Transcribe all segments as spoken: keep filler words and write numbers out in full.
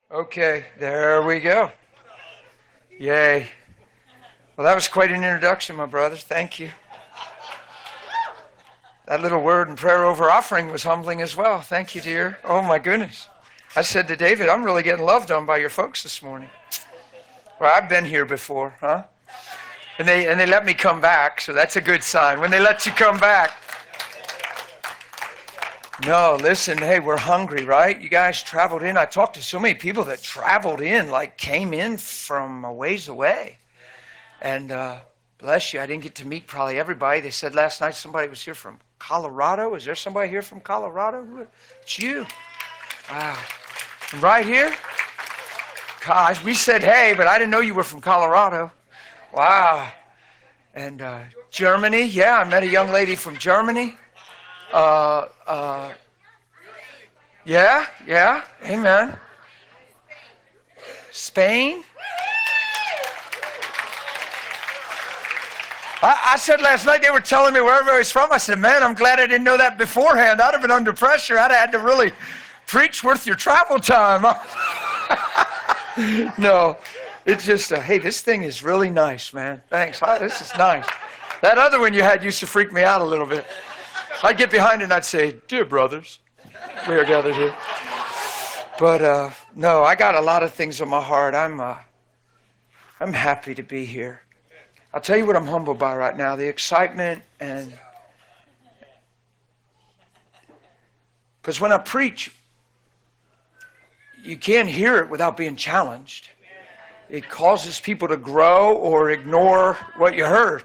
Okay, there we go. Yay. Well, that was quite an introduction, my brother. Thank you. That little word and prayer over offering was humbling as well. Thank you, dear. Oh, my goodness. I said to David, I'm really getting loved on by your folks this morning. Well, I've been here before, huh? And they and they let me come back, so that's a good sign. When they let you come back. No, listen, hey, we're hungry, right? You guys traveled in. I talked to so many people that traveled in, like came in from a ways away. And uh, bless you, I didn't get to meet probably everybody. They said last night somebody was here from Colorado. Is there somebody here from Colorado? It's you. Wow. Right here? Gosh, we said hey, but I didn't know you were from Colorado. Wow. And uh, Germany, yeah, I met a young lady from Germany. Uh, uh, yeah, yeah, amen. Spain. I, I said last night, they were telling me where everybody's from. I said, man, I'm glad I didn't know that beforehand. I'd have been under pressure. I'd have had to really preach worth your travel time. No, it's just, uh, hey, this thing is really nice, man. Thanks. Hi, this is nice. That other one you had used to freak me out a little bit. I'd get behind it and I'd say, dear brothers, we are gathered here. But uh, no, I got a lot of things on my heart. I'm, uh, I'm happy to be here. I'll tell you what I'm humbled by right now, the excitement and... Because when I preach, you can't hear it without being challenged. It causes people to grow or ignore what you heard.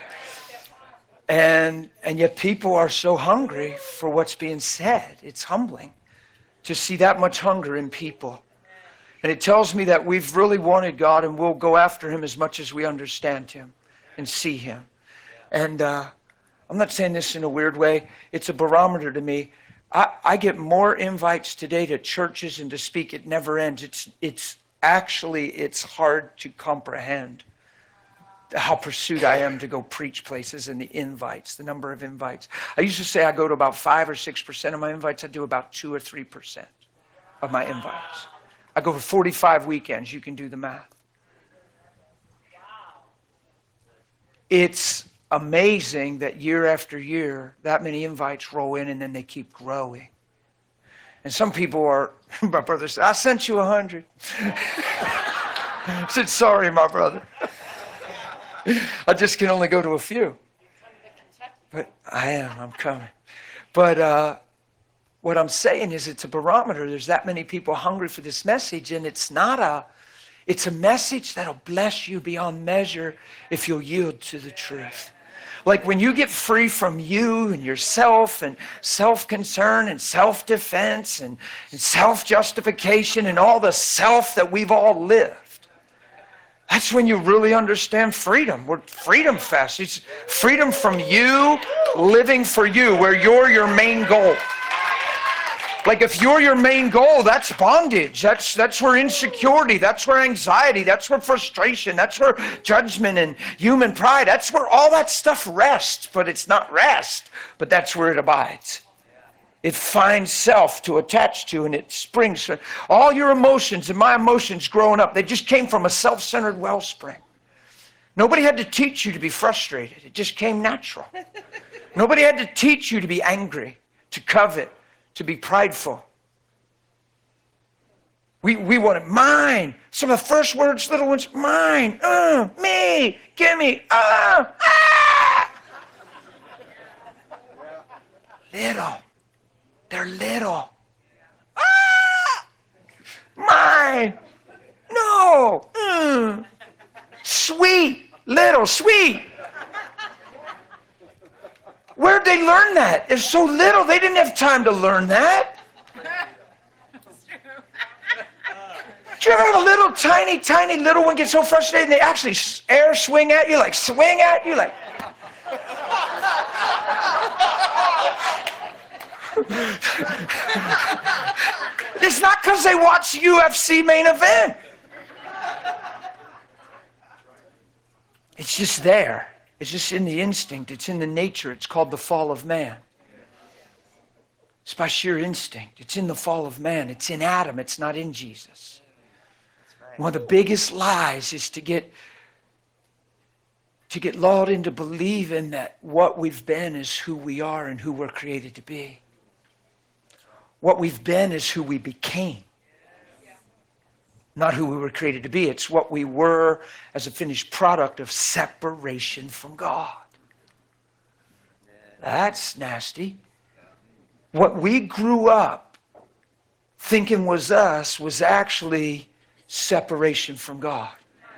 And and yet people are so hungry for what's being said. It's humbling to see that much hunger in people. And it tells me that we've really wanted God and we'll go after him as much as we understand him and see him. And uh, I'm not saying this in a weird way. It's a barometer to me. I, I get more invites today to churches and to speak. It never ends. It's it's actually, it's hard to comprehend how pursued I am to go preach places and the invites, the number of invites. I used to say I go to about five or six percent of my invites. I do about two or three percent of my invites. I go for forty-five weekends. You can do the math. It's amazing that year after year, that many invites roll in and then they keep growing. And some people are, my brother said, I sent you a hundred. I said, sorry, my brother. I just can only go to a few. But I am, I'm coming. But uh, what I'm saying is it's a barometer. There's that many people hungry for this message, and it's not a, it's a message that'll bless you beyond measure if you'll yield to the truth. Like when you get free from you and yourself and self-concern and self-defense and, and self-justification and all the self that we've all lived, that's when you really understand freedom. We're Freedom Fest. It's freedom from you, living for you, where you're your main goal. Like if you're your main goal, that's bondage. That's that's where insecurity, that's where anxiety, that's where frustration, that's where judgment and human pride, that's where all that stuff rests. But it's not rest, but that's where it abides. It finds self to attach to, and it springs from all your emotions and my emotions growing up. They just came from a self-centered wellspring. Nobody had to teach you to be frustrated. It just came natural. Nobody had to teach you to be angry, to covet, to be prideful. We we wanted mine. Some of the first words, little ones, mine, uh, me, gimme, uh, ah. Little. They're little. Ah! Mine. No. Mm. Sweet. Little. Sweet. Where'd they learn that? It's so little. They didn't have time to learn that. Do you ever have a little tiny, tiny little one get so frustrated and they actually air swing at you, like swing at you, like... It's not because they watch U F C main event. It's just there. It's just in the instinct. It's in the nature. It's called the fall of man. It's by sheer instinct. It's in the fall of man. It's in Adam. It's not in Jesus. One of the biggest lies is to get to get lulled into believing that what we've been is who we are and who we're created to be. What we've been is who we became, not who we were created to be. It's what we were as a finished product of separation from God. That's nasty. What we grew up thinking was us was actually separation from God.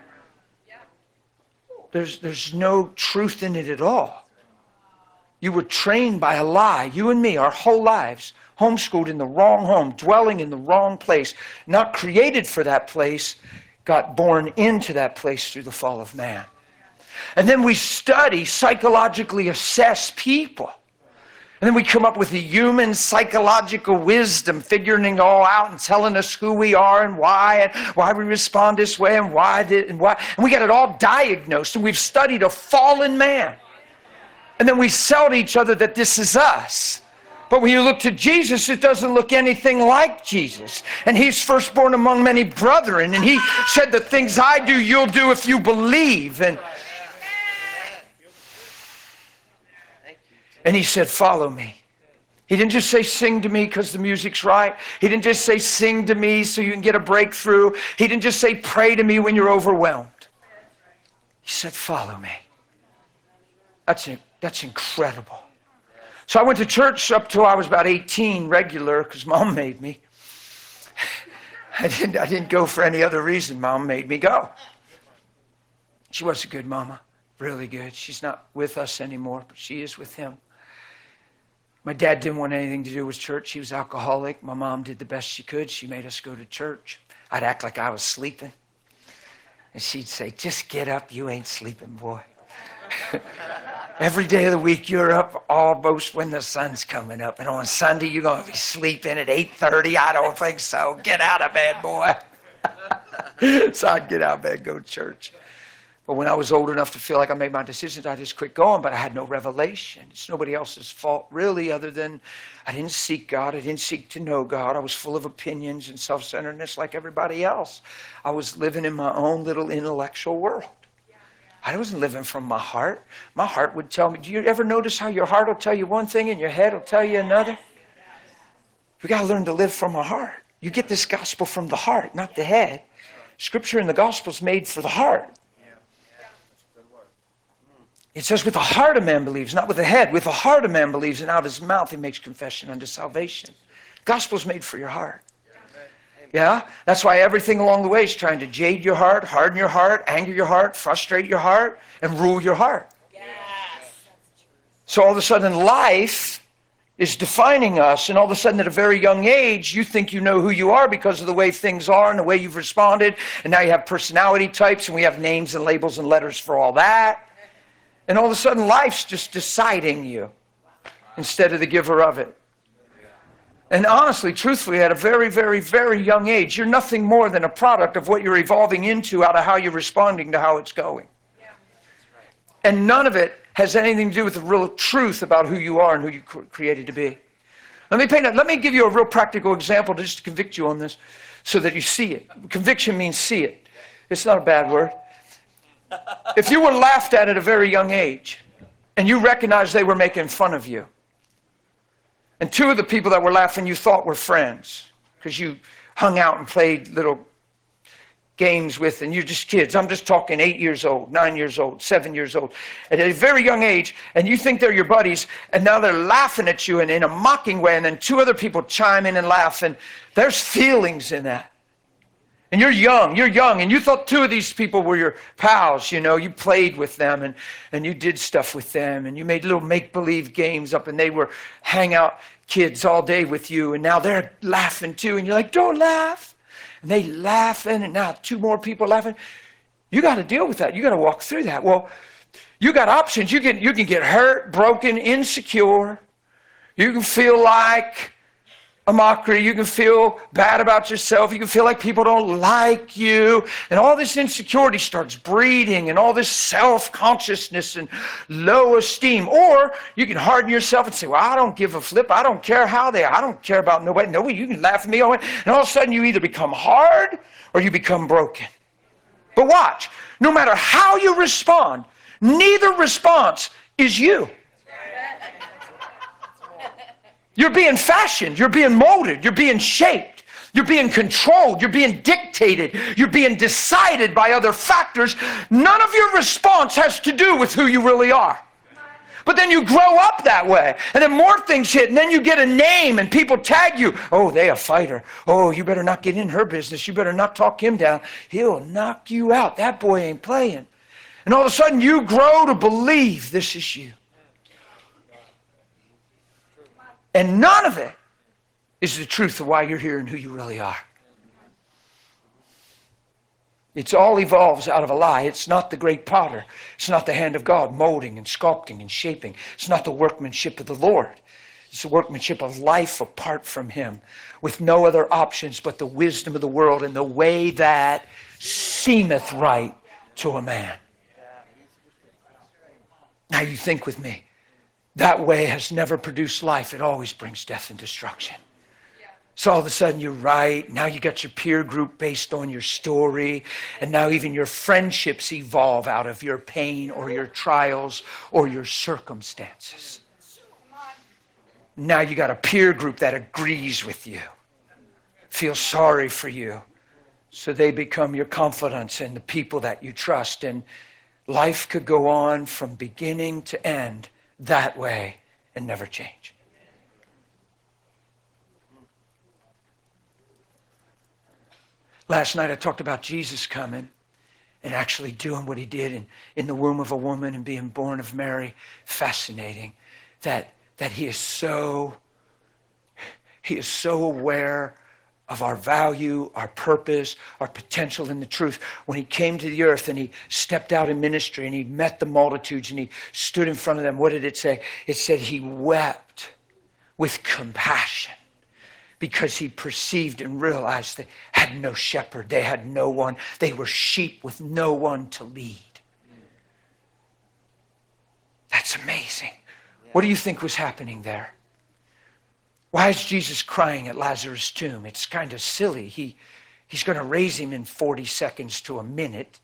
There's, there's no truth in it at all. You were trained by a lie. You and me, our whole lives, homeschooled in the wrong home, dwelling in the wrong place, not created for that place, got born into that place through the fall of man. And then we study, psychologically assess people. And then we come up with a human psychological wisdom, figuring it all out and telling us who we are and why, and why we respond this way and why, did, and why. And we got it all diagnosed, and we've studied a fallen man. And then we sell to each other that this is us. But when you look to Jesus, it doesn't look anything like Jesus. And he's firstborn among many brethren. And he said, the things I do, you'll do if you believe. And And he said, follow me. He didn't just say, sing to me because the music's right. He didn't just say, sing to me so you can get a breakthrough. He didn't just say, pray to me when you're overwhelmed. He said, follow me. That's, that's incredible. So I went to church up till I was about eighteen, regular, because Mom made me. I didn't, I didn't go for any other reason. Mom made me go. She was a good mama, really good. She's not with us anymore, but she is with him. My dad didn't want anything to do with church. He was alcoholic. My mom did the best she could. She made us go to church. I'd act like I was sleeping. And she'd say, just get up. You ain't sleeping, boy. Every day of the week, you're up almost when the sun's coming up. And on Sunday, you're going to be sleeping at eight thirty. I don't think so. Get out of bed, boy. So I'd get out of bed and go to church. But when I was old enough to feel like I made my decisions, I just quit going, but I had no revelation. It's nobody else's fault, really, other than I didn't seek God. I didn't seek to know God. I was full of opinions and self-centeredness like everybody else. I was living in my own little intellectual world. I wasn't living from my heart. My heart would tell me, do you ever notice how your heart will tell you one thing and your head will tell you another? We got to learn to live from our heart. You get this gospel from the heart, not the head. Scripture in the gospel is made for the heart. It says, with the heart a man believes, not with the head. With the heart a man believes, and out of his mouth he makes confession unto salvation. Gospel is made for your heart. Yeah? That's why everything along the way is trying to jade your heart, harden your heart, anger your heart, frustrate your heart, and rule your heart. Yes. So all of a sudden life is defining us, and all of a sudden at a very young age, you think you know who you are because of the way things are and the way you've responded, and now you have personality types, and we have names and labels and letters for all that. And all of a sudden, life's just deciding you instead of the giver of it. And honestly, truthfully, at a very, very, very young age, you're nothing more than a product of what you're evolving into out of how you're responding to how it's going. And none of it has anything to do with the real truth about who you are and who you created to be. Let me paint it. Let me give you a real practical example just to convict you on this so that you see it. Conviction means see it. It's not a bad word. If you were laughed at at a very young age and you recognized they were making fun of you, and two of the people that were laughing you thought were friends because you hung out and played little games with, and you're just kids. I'm just talking eight years old, nine years old, seven years old, at a very young age, and you think they're your buddies, and now they're laughing at you and in a mocking way, and then two other people chime in and laugh, and there's feelings in that. And you're young, you're young, and you thought two of these people were your pals, you know, you played with them, and, and you did stuff with them, and you made little make-believe games up, and they were hangout kids all day with you, and now they're laughing too, and you're like, don't laugh. And they laughing, and now two more people laughing. You got to deal with that. You got to walk through that. Well, you got options. You can, you can get hurt, broken, insecure. You can feel like a mockery. You can feel bad about yourself. You can feel like people don't like you. And all this insecurity starts breeding, and all this self-consciousness and low esteem. Or you can harden yourself and say, well, I don't give a flip. I don't care how they are. I don't care about nobody. Nobody, you can laugh at me. And all of a sudden you either become hard or you become broken. But watch, no matter how you respond, neither response is you. You're being fashioned, you're being molded, you're being shaped, you're being controlled, you're being dictated, you're being decided by other factors. None of your response has to do with who you really are. But then you grow up that way, and then more things hit, and then you get a name, and people tag you. Oh, they a fighter. Oh, you better not get in her business. You better not talk him down. He'll knock you out. That boy ain't playing. And all of a sudden you grow to believe this is you. And none of it is the truth of why you're here and who you really are. It's all evolves out of a lie. It's not the great potter. It's not the hand of God molding and sculpting and shaping. It's not the workmanship of the Lord. It's the workmanship of life apart from him, with no other options but the wisdom of the world and the way that seemeth right to a man. Now you think with me. That way has never produced life. It always brings death and destruction. So all of a sudden you're right. Now you got your peer group based on your story. And now even your friendships evolve out of your pain or your trials or your circumstances. Now you got a peer group that agrees with you, feels sorry for you. So they become your confidants and the people that you trust. And life could go on from beginning to end that way and never change. Last night I talked about Jesus coming and actually doing what he did in, in the womb of a woman and being born of Mary. Fascinating that, that he is so, he is so aware of our value, our purpose, our potential in the truth. When he came to the earth and he stepped out in ministry and he met the multitudes and he stood in front of them, what did it say? It said he wept with compassion because he perceived and realized they had no shepherd. They had no one. They were sheep with no one to lead. That's amazing. What do you think was happening there? Why is Jesus crying at Lazarus' tomb? It's kind of silly. He, he's going to raise him in forty seconds to a minute.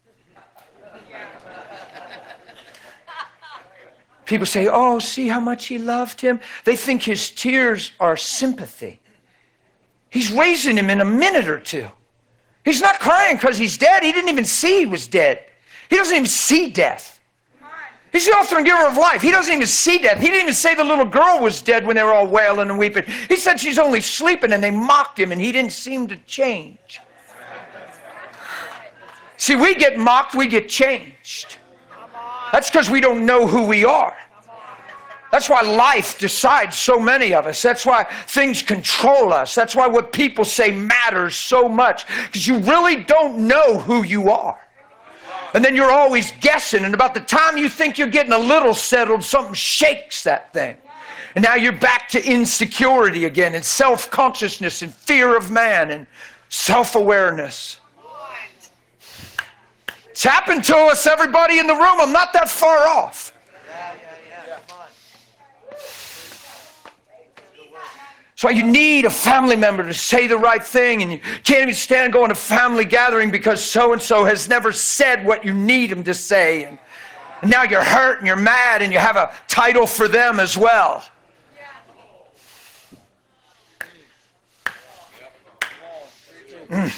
People say, oh, see how much he loved him? They think his tears are sympathy. He's raising him in a minute or two. He's not crying because he's dead. He didn't even see he was dead. He doesn't even see death. He's the author and giver of life. He doesn't even see death. He didn't even say the little girl was dead when they were all wailing and weeping. He said she's only sleeping, and they mocked him, and he didn't seem to change. See, we get mocked, we get changed. That's because we don't know who we are. That's why life decides so many of us. That's why things control us. That's why what people say matters so much, because you really don't know who you are. And then you're always guessing, and about the time you think you're getting a little settled, something shakes that thing. And now you're back to insecurity again, and self-consciousness, and fear of man, and self-awareness. It's happened to us, everybody in the room. I'm not that far off. That's why you need a family member to say the right thing, and you can't even stand going to family gathering because so-and-so has never said what you need him to say. And, and now you're hurt and you're mad and you have a title for them as well. Mm.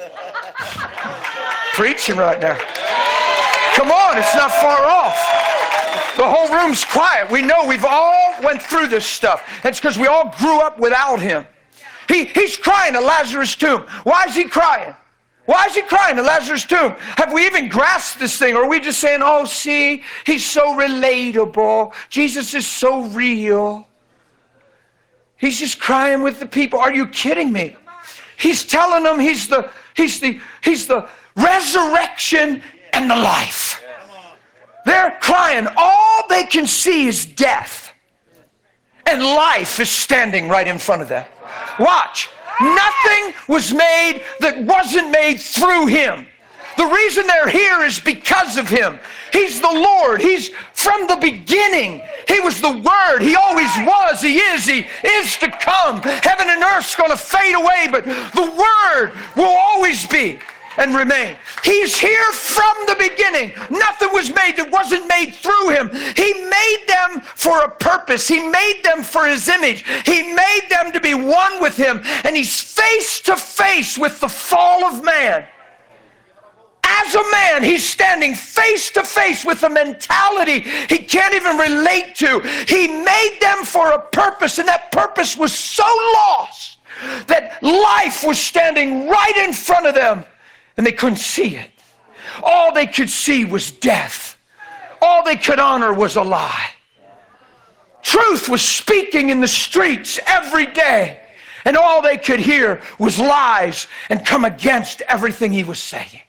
Preaching right now. Come on, it's not far off. The whole room's quiet. We know we've all went through this stuff. It's because we all grew up without him. He, he's crying at Lazarus' tomb. Why is he crying? Why is he crying at Lazarus' tomb? Have we even grasped this thing? Or are we just saying, oh, see, he's so relatable. Jesus is so real. He's just crying with the people. Are you kidding me? He's telling them he's the, he's the, he's the resurrection and the life. They're crying. All they can see is death. And life is standing right in front of them. Watch. Nothing was made that wasn't made through him. The reason they're here is because of him. He's the Lord. He's from the beginning. He was the Word. He always was. He is. He is to come. Heaven and earth's going to fade away, but the Word will always be and remain. He's here from the beginning. Nothing was made that wasn't made through him. He made them for a purpose. He made them for his image. He made them to be one with him. And he's face to face with the fall of man. As a man, he's standing face to face with a mentality he can't even relate to. He made them for a purpose, and that purpose was so lost that life was standing right in front of them, and they couldn't see it. All they could see was death. All they could honor was a lie. Truth was speaking in the streets every day, and all they could hear was lies and come against everything he was saying.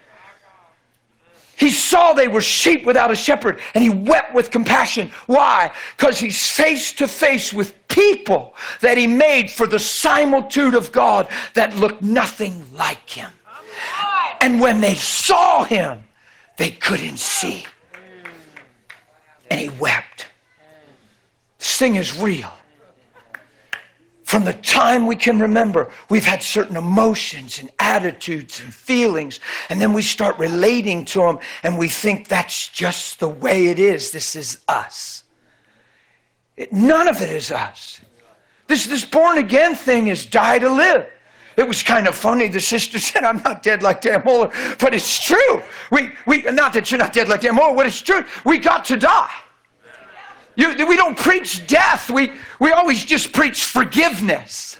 He saw they were sheep without a shepherd, and he wept with compassion. Why? Because he's face to face with people that he made for the similitude of God that looked nothing like him. And when they saw him, they couldn't see. And he wept. This thing is real. From the time we can remember, we've had certain emotions and attitudes and feelings, and then we start relating to them, and we think that's just the way it is. This is us. It, none of it is us. This, this born-again thing is die to live. It was kind of funny. The sister said, I'm not dead like Dan Mohler, but it's true. We, we, not that you're not dead like Dan Mohler, but it's true. We got to die. You, we don't preach death. We, we always just preach forgiveness.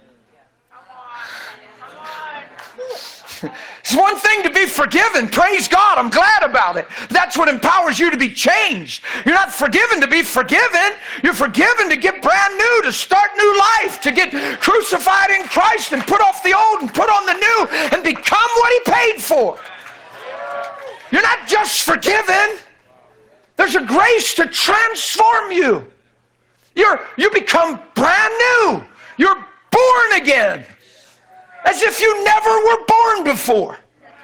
It's one thing to be forgiven. Praise God. I'm glad about it. That's what empowers you to be changed. You're not forgiven to be forgiven. You're forgiven to get brand new, to start new life, to get crucified in Christ and put off the old and put on the new and become what he paid for. You're not just forgiven. There's a grace to transform you. You're, you become brand new. You're born again. As if you never were born before.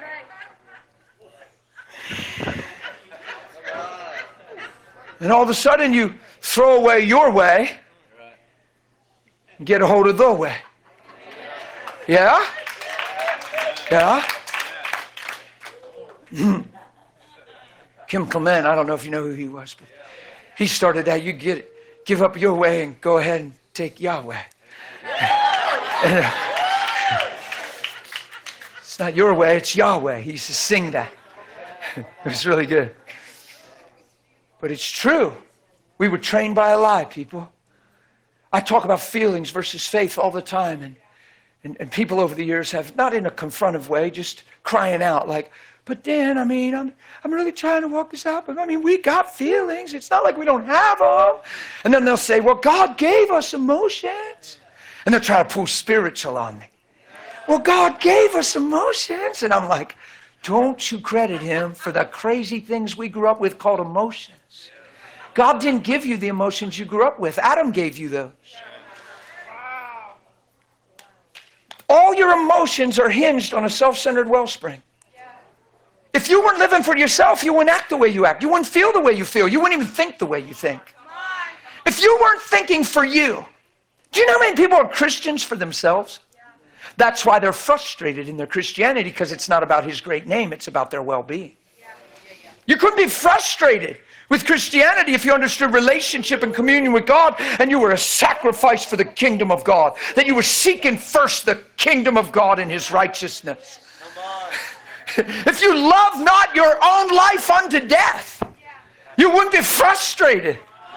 And all of a sudden you throw away your way and get a hold of the way. Yeah? Yeah? Kim Clement, I don't know if you know who he was, but he started out, you get it, give up your way and go ahead and take Yahweh. And, uh, it's not your way, it's Yahweh. He used to sing that. It was really good. But it's true. We were trained by a lie, people. I talk about feelings versus faith all the time, and, and, and people over the years have, not in a confrontive way, just crying out like, but Dan, I mean, I'm I'm really trying to walk this out, but I mean, we got feelings. It's not like we don't have them. And then they'll say, well, God gave us emotions. And they'll try to pull spiritual on me. Well, God gave us emotions. And I'm like, don't you credit him for the crazy things we grew up with called emotions. God didn't give you the emotions you grew up with. Adam gave you those. All your emotions are hinged on a self-centered wellspring. If you weren't living for yourself, you wouldn't act the way you act. You wouldn't feel the way you feel. You wouldn't even think the way you think. If you weren't thinking for you, do you know how many people are Christians for themselves? That's why they're frustrated in their Christianity, because it's not about his great name, it's about their well-being. You couldn't be frustrated with Christianity if you understood relationship and communion with God and you were a sacrifice for the kingdom of God, that you were seeking first the kingdom of God and his righteousness. If you love not your own life unto death, you wouldn't be frustrated.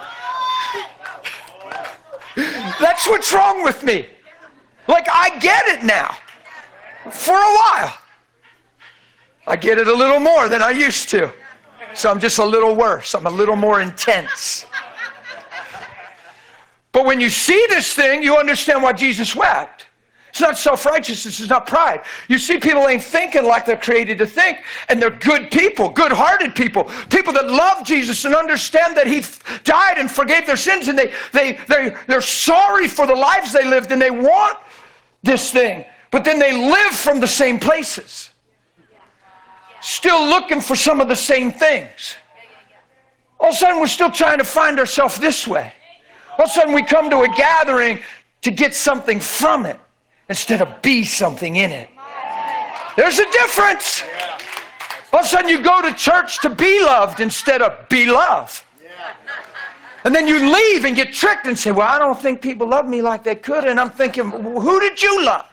That's what's wrong with me. Like, I get it now. For a while. I get it a little more than I used to. So I'm just a little worse. I'm a little more intense. But when you see this thing, you understand why Jesus wept. It's not self-righteousness. It's not pride. You see, people ain't thinking like they're created to think, and they're good people, good-hearted people, people that love Jesus and understand that he died and forgave their sins, and they, they, they, they're sorry for the lives they lived, and they want this thing, but then they live from the same places, still looking for some of the same things. All of a sudden, we're still trying to find ourselves this way. All of a sudden, we come to a gathering to get something from it instead of be something in it. There's a difference. All of a sudden, you go to church to be loved instead of be loved. And then you leave and get tricked and say, well, I don't think people love me like they could. And I'm thinking, who did you love?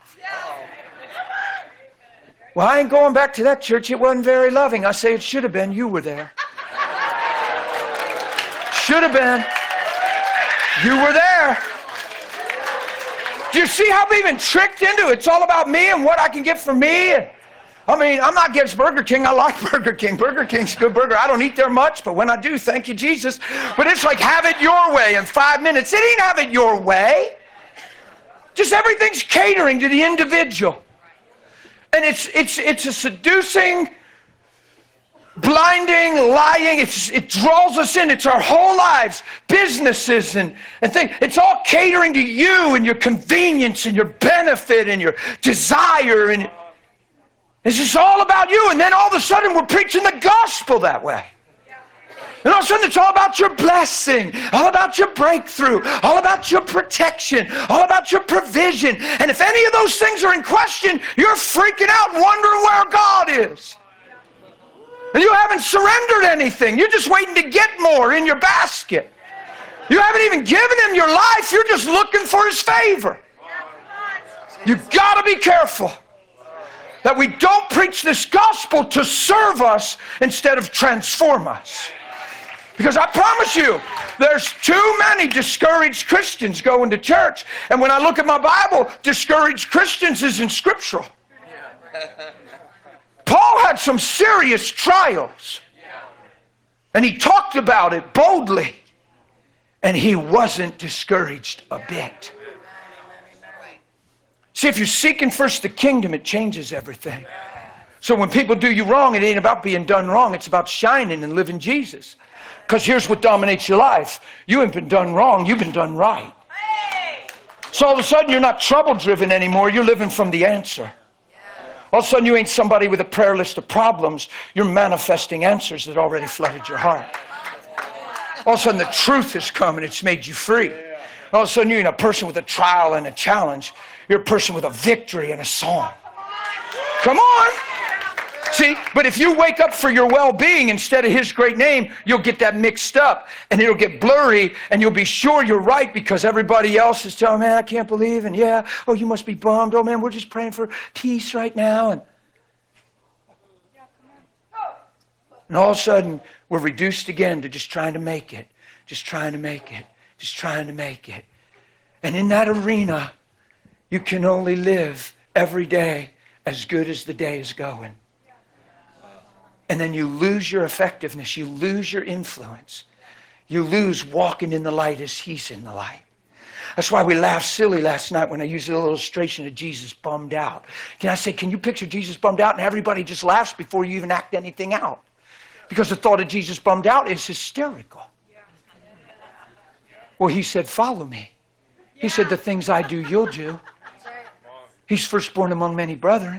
Well, I ain't going back to that church. It wasn't very loving. I say it should have been. You were there. Should have been. You were there. Do you see how we've been tricked into it? It's all about me and what I can get from me. And, I mean, I'm not against Burger King. I like Burger King. Burger King's a good burger. I don't eat there much, but when I do, thank you, Jesus. But it's like have it your way in five minutes. It ain't have it your way. Just everything's catering to the individual. And it's it's it's a seducing, blinding, lying. It's, it draws us in. It's our whole lives, businesses and, and things. It's all catering to you and your convenience and your benefit and your desire. And it's just all about you. And then all of a sudden we're preaching the gospel that way. And all of a sudden it's all about your blessing, all about your breakthrough, all about your protection, all about your provision. And if any of those things are in question, you're freaking out wondering where God is. And you haven't surrendered anything. You're just waiting to get more in your basket. You haven't even given him your life. You're just looking for his favor. You've got to be careful that we don't preach this gospel to serve us instead of transform us. Because I promise you, there's too many discouraged Christians going to church. And when I look at my Bible, discouraged Christians isn't scriptural. Paul had some serious trials. And he talked about it boldly. And he wasn't discouraged a bit. See, if you're seeking first the kingdom, it changes everything. So when people do you wrong, it ain't about being done wrong. It's about shining and living Jesus. Because here's what dominates your life. You ain't been done wrong. You've been done right. So all of a sudden, you're not trouble-driven anymore. You're living from the answer. All of a sudden, you ain't somebody with a prayer list of problems. You're manifesting answers that already flooded your heart. All of a sudden, the truth has come and it's made you free. All of a sudden, you ain't a person with a trial and a challenge. You're a person with a victory and a song. Come on. See, but if you wake up for your well-being instead of his great name, you'll get that mixed up and it'll get blurry and you'll be sure you're right because everybody else is telling, man, I can't believe, and yeah, oh, you must be bummed. Oh, man, we're just praying for peace right now. And, and all of a sudden, we're reduced again to just trying to make it, just trying to make it, just trying to make it. And in that arena, you can only live every day as good as the day is going. And then you lose your effectiveness. You lose your influence. You lose walking in the light as he's in the light. That's why we laughed silly last night when I used the illustration of Jesus bummed out. Can I say, can you picture Jesus bummed out? And everybody just laughs before you even act anything out. Because the thought of Jesus bummed out is hysterical. Well, he said, follow me. He said, the things I do, you'll do. He's firstborn among many brethren.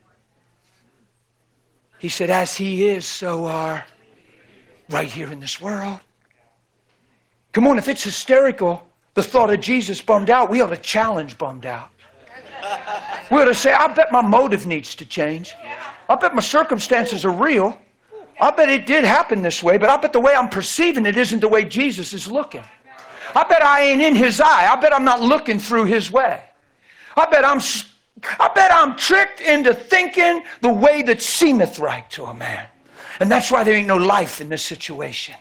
He said, as he is, so are right here in this world. Come on, if it's hysterical, the thought of Jesus bummed out, we ought to challenge bummed out. We ought to say, I bet my motive needs to change. I bet my circumstances are real. I bet it did happen this way, but I bet the way I'm perceiving it isn't the way Jesus is looking. I bet I ain't in his eye. I bet I'm not looking through his way. I bet I'm I bet I'm tricked into thinking the way that seemeth right to a man. And that's why there ain't no life in this situation.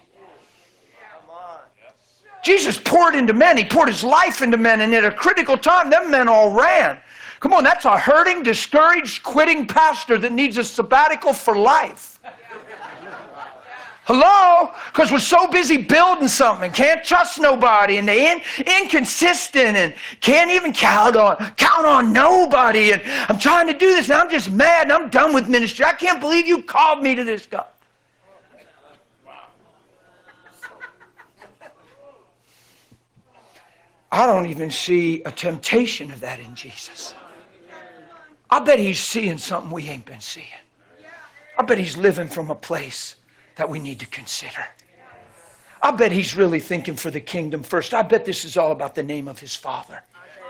Jesus poured into men. He poured his life into men. And at a critical time, them men all ran. Come on, that's a hurting, discouraged, quitting pastor that needs a sabbatical for life. Hello? Because we're so busy building something, can't trust nobody, and they in, inconsistent and can't even count on count on nobody. And I'm trying to do this, and I'm just mad, and I'm done with ministry. I can't believe you called me to this, God. I don't even see a temptation of that in Jesus. I bet he's seeing something we ain't been seeing. I bet he's living from a place that we need to consider. I bet he's really thinking for the kingdom first. I bet this is all about the name of his Father.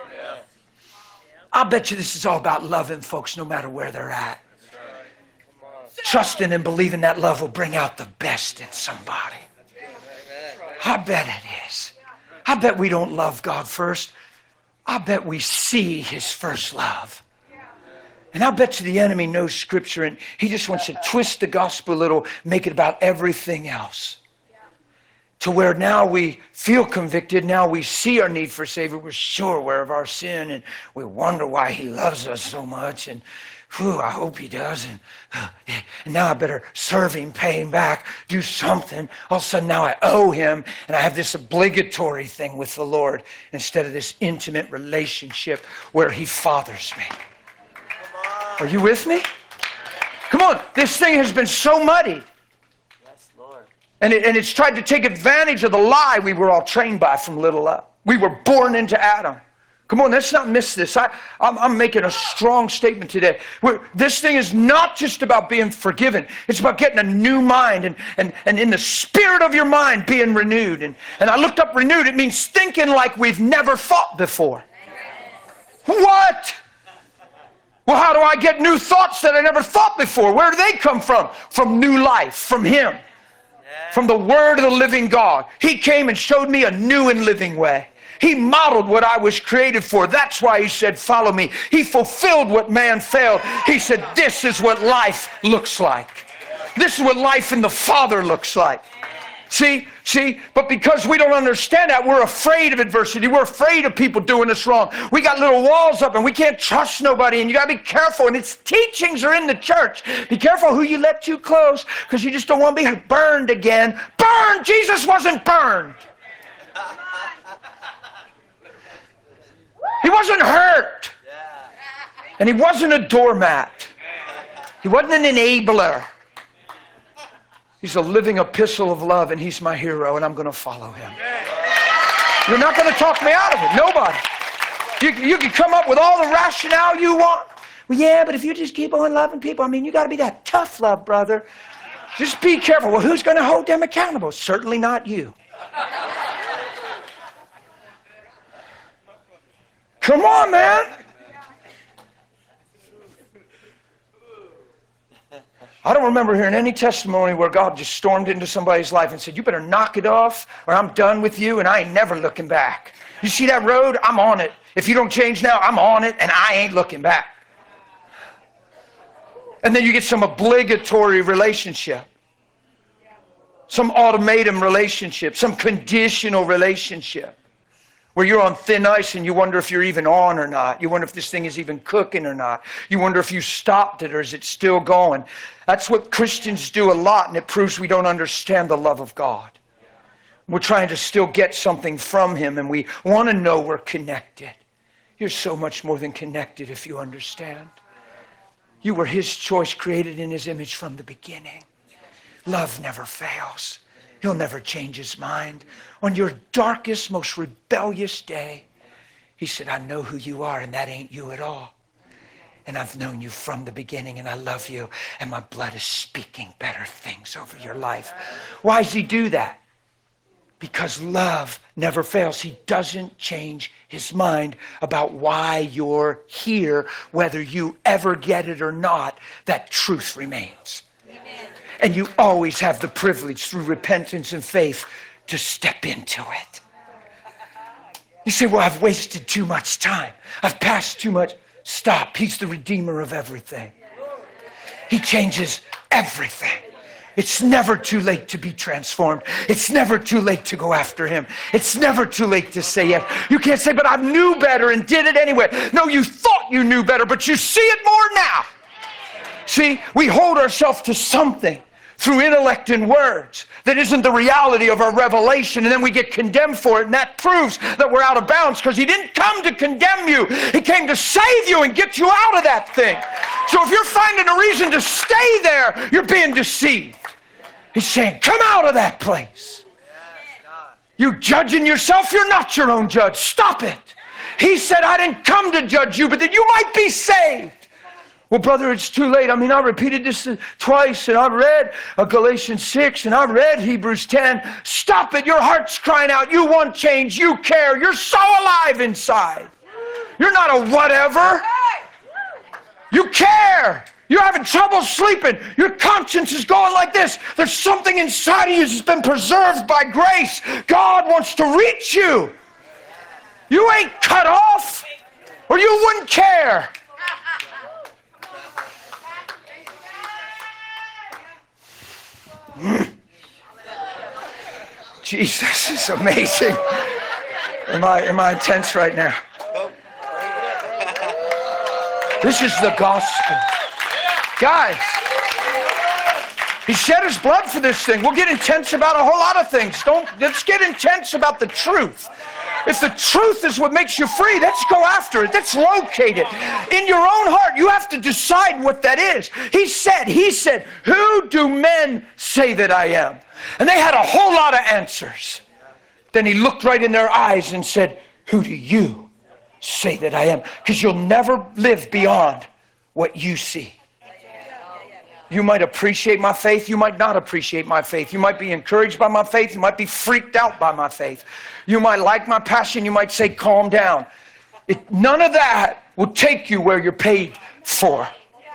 I bet you this is all about loving folks no matter where they're at. Trusting and believing that love will bring out the best in somebody. I bet it is. I bet we don't love God first. I bet we see his first love. And I bet you the enemy knows Scripture, and he just wants to twist the gospel a little, make it about everything else. To where now we feel convicted, now we see our need for a Savior, we're sure aware of our sin, and we wonder why he loves us so much, and whew, I hope he does, and, uh, and now I better serve him, pay him back, do something. All of a sudden now I owe him, and I have this obligatory thing with the Lord instead of this intimate relationship where he fathers me. Are you with me? Come on, this thing has been so muddied. Yes, Lord. And, it, and it's tried to take advantage of the lie we were all trained by from little up. We were born into Adam. Come on, let's not miss this. I, I'm, I'm making a strong statement today. We're, this thing is not just about being forgiven. It's about getting a new mind and, and, and in the spirit of your mind being renewed. And, and I looked up renewed. It means thinking like we've never thought before. What? Well, how do I get new thoughts that I never thought before? Where do they come from? From new life, from him, from the word of the living God. He came and showed me a new and living way. He modeled what I was created for. That's why he said, follow me. He fulfilled what man failed. He said, this is what life looks like. This is what life in the Father looks like. See, see, but because we don't understand that, we're afraid of adversity. We're afraid of people doing us wrong. We got little walls up and we can't trust nobody, and you got to be careful. And its teachings are in the church. Be careful who you let too close, because you just don't want to be burned again. Burned! Jesus wasn't burned. He wasn't hurt. And he wasn't a doormat. He wasn't an enabler. He's a living epistle of love, and he's my hero, and I'm going to follow him. You're not going to talk me out of it. Nobody. You, you can come up with all the rationale you want. Well, yeah, but if you just keep on loving people, I mean, you got to be that tough love, brother. Just be careful. Well, who's going to hold them accountable? Certainly not you. Come on, man. I don't remember hearing any testimony where God just stormed into somebody's life and said, you better knock it off or I'm done with you and I ain't never looking back. You see that road? I'm on it. If you don't change now, I'm on it and I ain't looking back. And then you get some obligatory relationship, some ultimatum relationship, some conditional relationship, where you're on thin ice and you wonder if you're even on or not. You wonder if this thing is even cooking or not. You wonder if you stopped it or is it still going. That's what Christians do a lot, and it proves we don't understand the love of God. We're trying to still get something from him, and we want to know we're connected. You're so much more than connected if you understand. You were his choice, created in his image from the beginning. Love never fails. He'll never change his mind. On your darkest, most rebellious day, he said, I know who you are, and that ain't you at all. And I've known you from the beginning, and I love you, and my blood is speaking better things over your life. Why does he do that? Because love never fails. He doesn't change his mind about why you're here, whether you ever get it or not. That truth remains. Amen. And you always have the privilege through repentance and faith to step into it. You say, well, I've wasted too much time. I've passed too much. Stop. He's the Redeemer of everything. He changes everything. It's never too late to be transformed. It's never too late to go after him. It's never too late to say yes. You can't say, but I knew better and did it anyway. No, you thought you knew better, but you see it more now. See, we hold ourselves to something through intellect and words that isn't the reality of our revelation, and then we get condemned for it, and that proves that we're out of bounds, because he didn't come to condemn you. He came to save you and get you out of that thing. So if you're finding a reason to stay there, you're being deceived. He's saying, come out of that place. You judging yourself, you're not your own judge. Stop it. He said, I didn't come to judge you, but that you might be saved. Well, brother, it's too late. I mean, I repeated this twice, and I've read uh, Galatians six, and I've read Hebrews ten. Stop it. Your heart's crying out. You want change. You care. You're so alive inside. You're not a whatever. You care. You're having trouble sleeping. Your conscience is going like this. There's something inside of you that's been preserved by grace. God wants to reach you. You ain't cut off, or you wouldn't care. Jesus is amazing. Am I, am I intense right now? This is the gospel. Guys, he shed his blood for this thing. We'll get intense about a whole lot of things. Don't, let's get intense about the truth. If the truth is what makes you free, let's go after it. Let's locate it. In your own heart, you have to decide what that is. He said, he said, who do men say that I am? And they had a whole lot of answers. Then he looked right in their eyes and said, who do you say that I am? Because you'll never live beyond what you see. You might appreciate my faith. You might not appreciate my faith. You might be encouraged by my faith. You might be freaked out by my faith. You might like my passion. You might say, calm down. It, none of that will take you where you're paid for.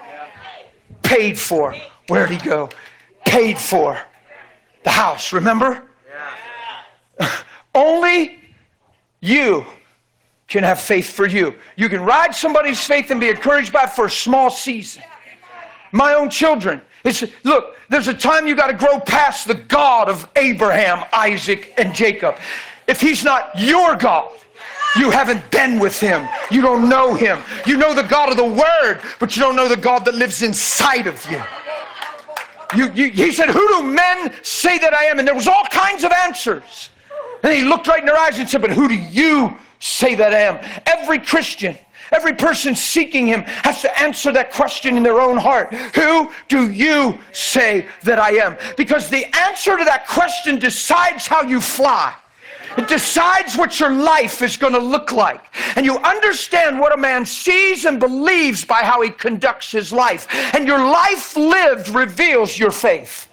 Paid for. Where'd he go? Paid for. The house, remember? Yeah. Only you can have faith for you. You can ride somebody's faith and be encouraged by it for a small season. My own children. It's, look, there's a time you got to grow past the God of Abraham, Isaac, and Jacob. If he's not your God, you haven't been with him. You don't know him. You know the God of the Word, but you don't know the God that lives inside of you. You, you. He said, who do men say that I am? And there was all kinds of answers. And he looked right in their eyes and said, but who do you say that I am? Every Christian, every person seeking him has to answer that question in their own heart. Who do you say that I am? Because the answer to that question decides how you fly. It decides what your life is going to look like. And you understand what a man sees and believes by how he conducts his life. And your life lived reveals your faith.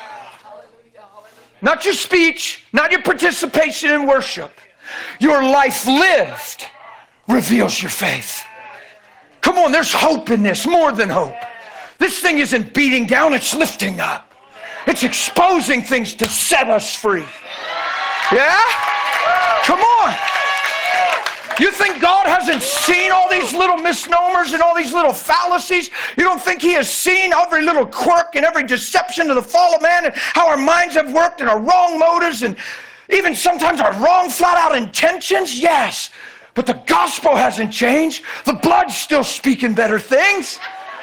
Not your speech, not your participation in worship. Your life lived reveals your faith. Come on, there's hope in this, more than hope. This thing isn't beating down, it's lifting up. It's exposing things to set us free. Yeah? Come on. You think God hasn't seen all these little misnomers and all these little fallacies? You don't think he has seen every little quirk and every deception of the fall of man and how our minds have worked and our wrong motives and even sometimes our wrong flat-out intentions? Yes. But the gospel hasn't changed. The blood's still speaking better things.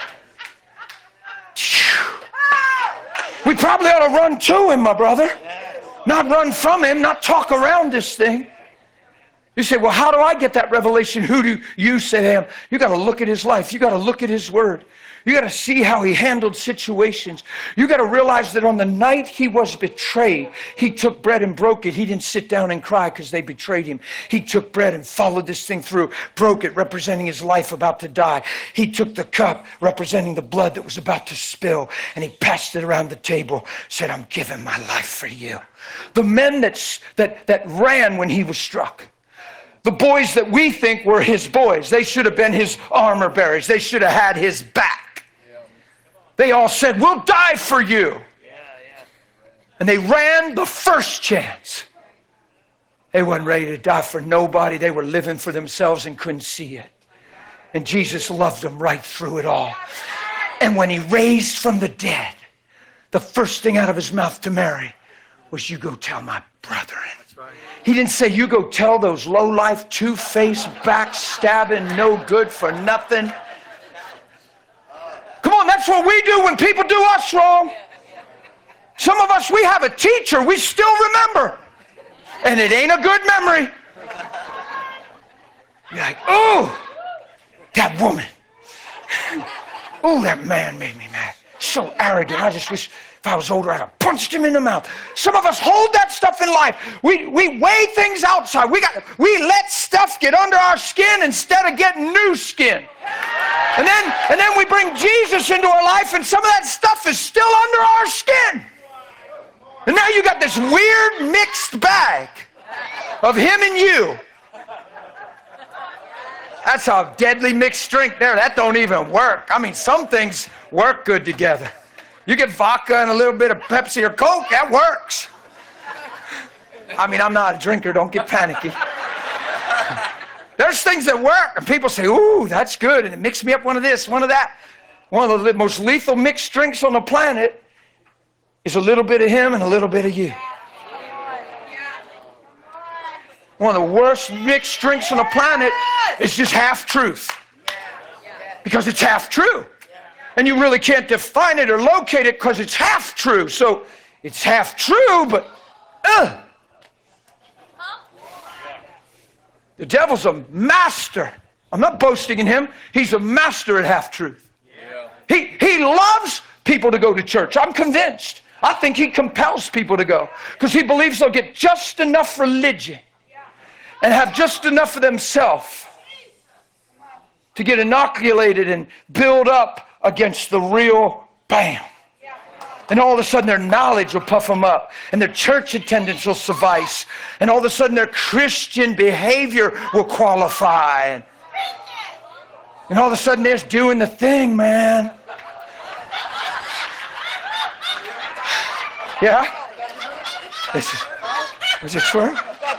We probably ought to run to him, my brother. Not run from him, not talk around this thing. You say, well, how do I get that revelation? Who do you say to him? You got to look at his life. You got to look at his word. You got to see how he handled situations. You got to realize that on the night he was betrayed, he took bread and broke it. He didn't sit down and cry because they betrayed him. He took bread and followed this thing through, broke it, representing his life about to die. He took the cup, representing the blood that was about to spill, and he passed it around the table, said, I'm giving my life for you. The men that, that, that ran when he was struck, the boys that we think were his boys, they should have been his armor bearers. They should have had his back. They all said, we'll die for you. And they ran the first chance. They weren't ready to die for nobody. They were living for themselves and couldn't see it. And Jesus loved them right through it all. And when he raised from the dead, the first thing out of his mouth to Mary was, you go tell my brethren. He didn't say, you go tell those low-life, two-faced, backstabbing, no good for nothing. Come on, that's what we do when people do us wrong. Some of us, we have a teacher we still remember. And it ain't a good memory. You're like, oh, that woman. Oh, that man made me mad. So arrogant. I just wish if I was older, I'd have punched him in the mouth. Some of us hold that stuff in life. We, we weigh things outside. We, got, we let stuff get under our skin instead of getting new skin. And then, and then we bring Jesus into our life, and some of that stuff is still under our skin. And now you got this weird mixed bag of him and you. That's a deadly mixed drink there. That don't even work. I mean, some things work good together. You get vodka and a little bit of Pepsi or Coke, that works. I mean, I'm not a drinker. Don't get panicky. There's things that work, and people say, ooh, that's good, and it mixed me up one of this, one of that. One of the most lethal mixed drinks on the planet is a little bit of him and a little bit of you. One of the worst mixed drinks on the planet is just half truth. Because it's half true. And you really can't define it or locate it because it's half true. So it's half true, but uh. The devil's a master. I'm not boasting in him. He's a master at half truth. He, he loves people to go to church. I'm convinced. I think he compels people to go because he believes they'll get just enough religion and have just enough of themselves to get inoculated and build up against the real bam. And all of a sudden their knowledge will puff them up, and their church attendance will suffice, and all of a sudden their Christian behavior will qualify. And, and all of a sudden they're just doing the thing, man. Yeah? This is, is it twirl?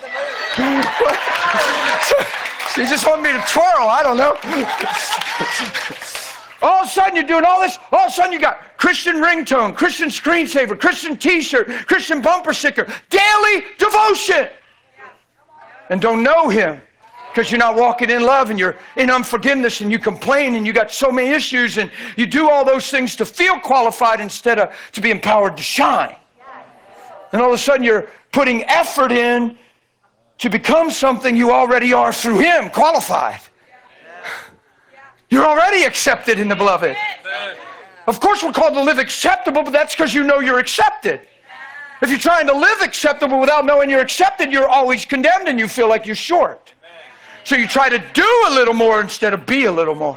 You just want me to twirl, I don't know. All of a sudden you're doing all this, all of a sudden you got Christian ringtone, Christian screensaver, Christian t-shirt, Christian bumper sticker, daily devotion. And don't know him because you're not walking in love, and you're in unforgiveness, and you complain, and you got so many issues, and you do all those things to feel qualified instead of to be empowered to shine. And all of a sudden you're putting effort in to become something you already are through him, qualified. You're already accepted in the beloved. Of course we're called to live acceptable, but that's because you know you're accepted. If you're trying to live acceptable without knowing you're accepted, you're always condemned and you feel like you're short. So you try to do a little more instead of be a little more.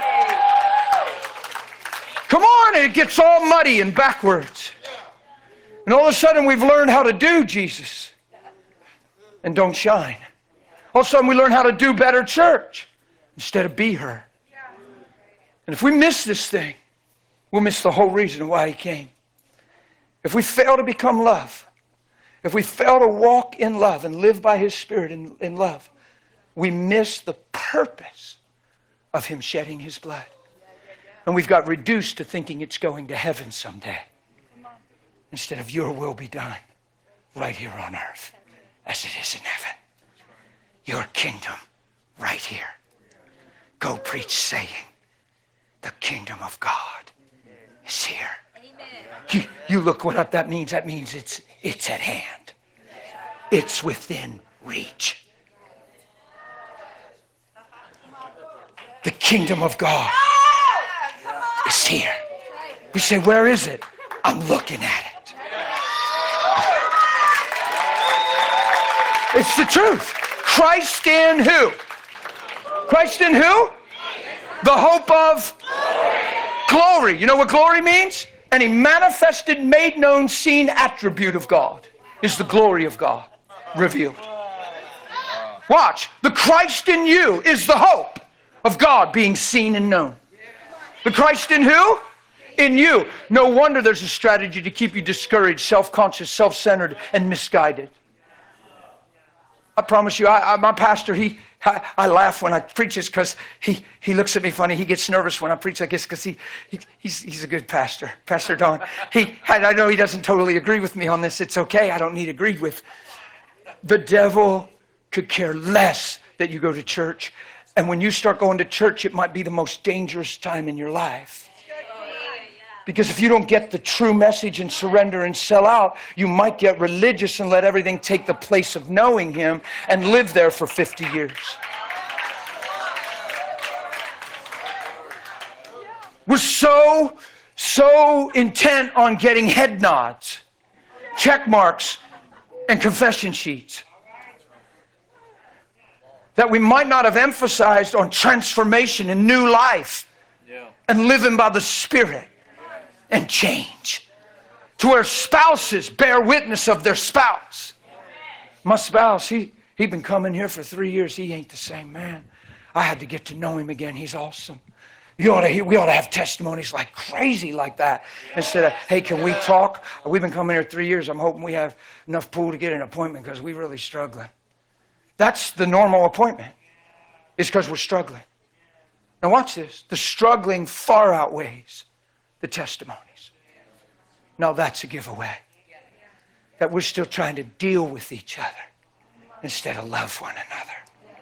Come on, and it gets all muddy and backwards. And all of a sudden we've learned how to do Jesus and don't shine. All of a sudden we learn how to do better church instead of be her. And if we miss this thing, we'll miss the whole reason why he came. If we fail to become love, if we fail to walk in love and live by his Spirit in, in love, we miss the purpose of him shedding his blood. And we've got reduced to thinking it's going to heaven someday, instead of your will be done right here on earth as it is in heaven. Your kingdom right here. Go preach saying, the kingdom of God is here. You, you look what that means. That means it's, it's at hand. It's within reach. The kingdom of God is here. We say, where is it? I'm looking at it. It's the truth. Christ in who? Christ in who? The hope of glory. You know what glory means? Any manifested, made known, seen attribute of God is the glory of God revealed. Watch. The Christ in you is the hope of God being seen and known. The Christ in who? In you. No wonder there's a strategy to keep you discouraged, self-conscious, self-centered, and misguided. I promise you, I, I, my pastor, he, I, I laugh when I preach this because he, he looks at me funny. He gets nervous when I preach like this because he, he he's, he's a good pastor, Pastor Don. He, I know he doesn't totally agree with me on this. It's okay. I don't need agreed with. The devil could care less that you go to church. And when you start going to church, it might be the most dangerous time in your life. Because if you don't get the true message and surrender and sell out, you might get religious and let everything take the place of knowing him and live there for fifty years. We're so, so intent on getting head nods, check marks, and confession sheets that we might not have emphasized on transformation and new life and living by the Spirit and change, to where spouses bear witness of their spouse. My spouse, he he'd been coming here for three years. He ain't the same man. I had to get to know him again. He's awesome. You ought to, we ought to have testimonies like crazy like that. Instead of, hey, can we talk? We've been coming here three years. I'm hoping we have enough pool to get an appointment because we're really struggling. That's the normal appointment. It's because we're struggling. Now watch this. The struggling far outweighs the testimonies. Now that's a giveaway. That we're still trying to deal with each other instead of love one another.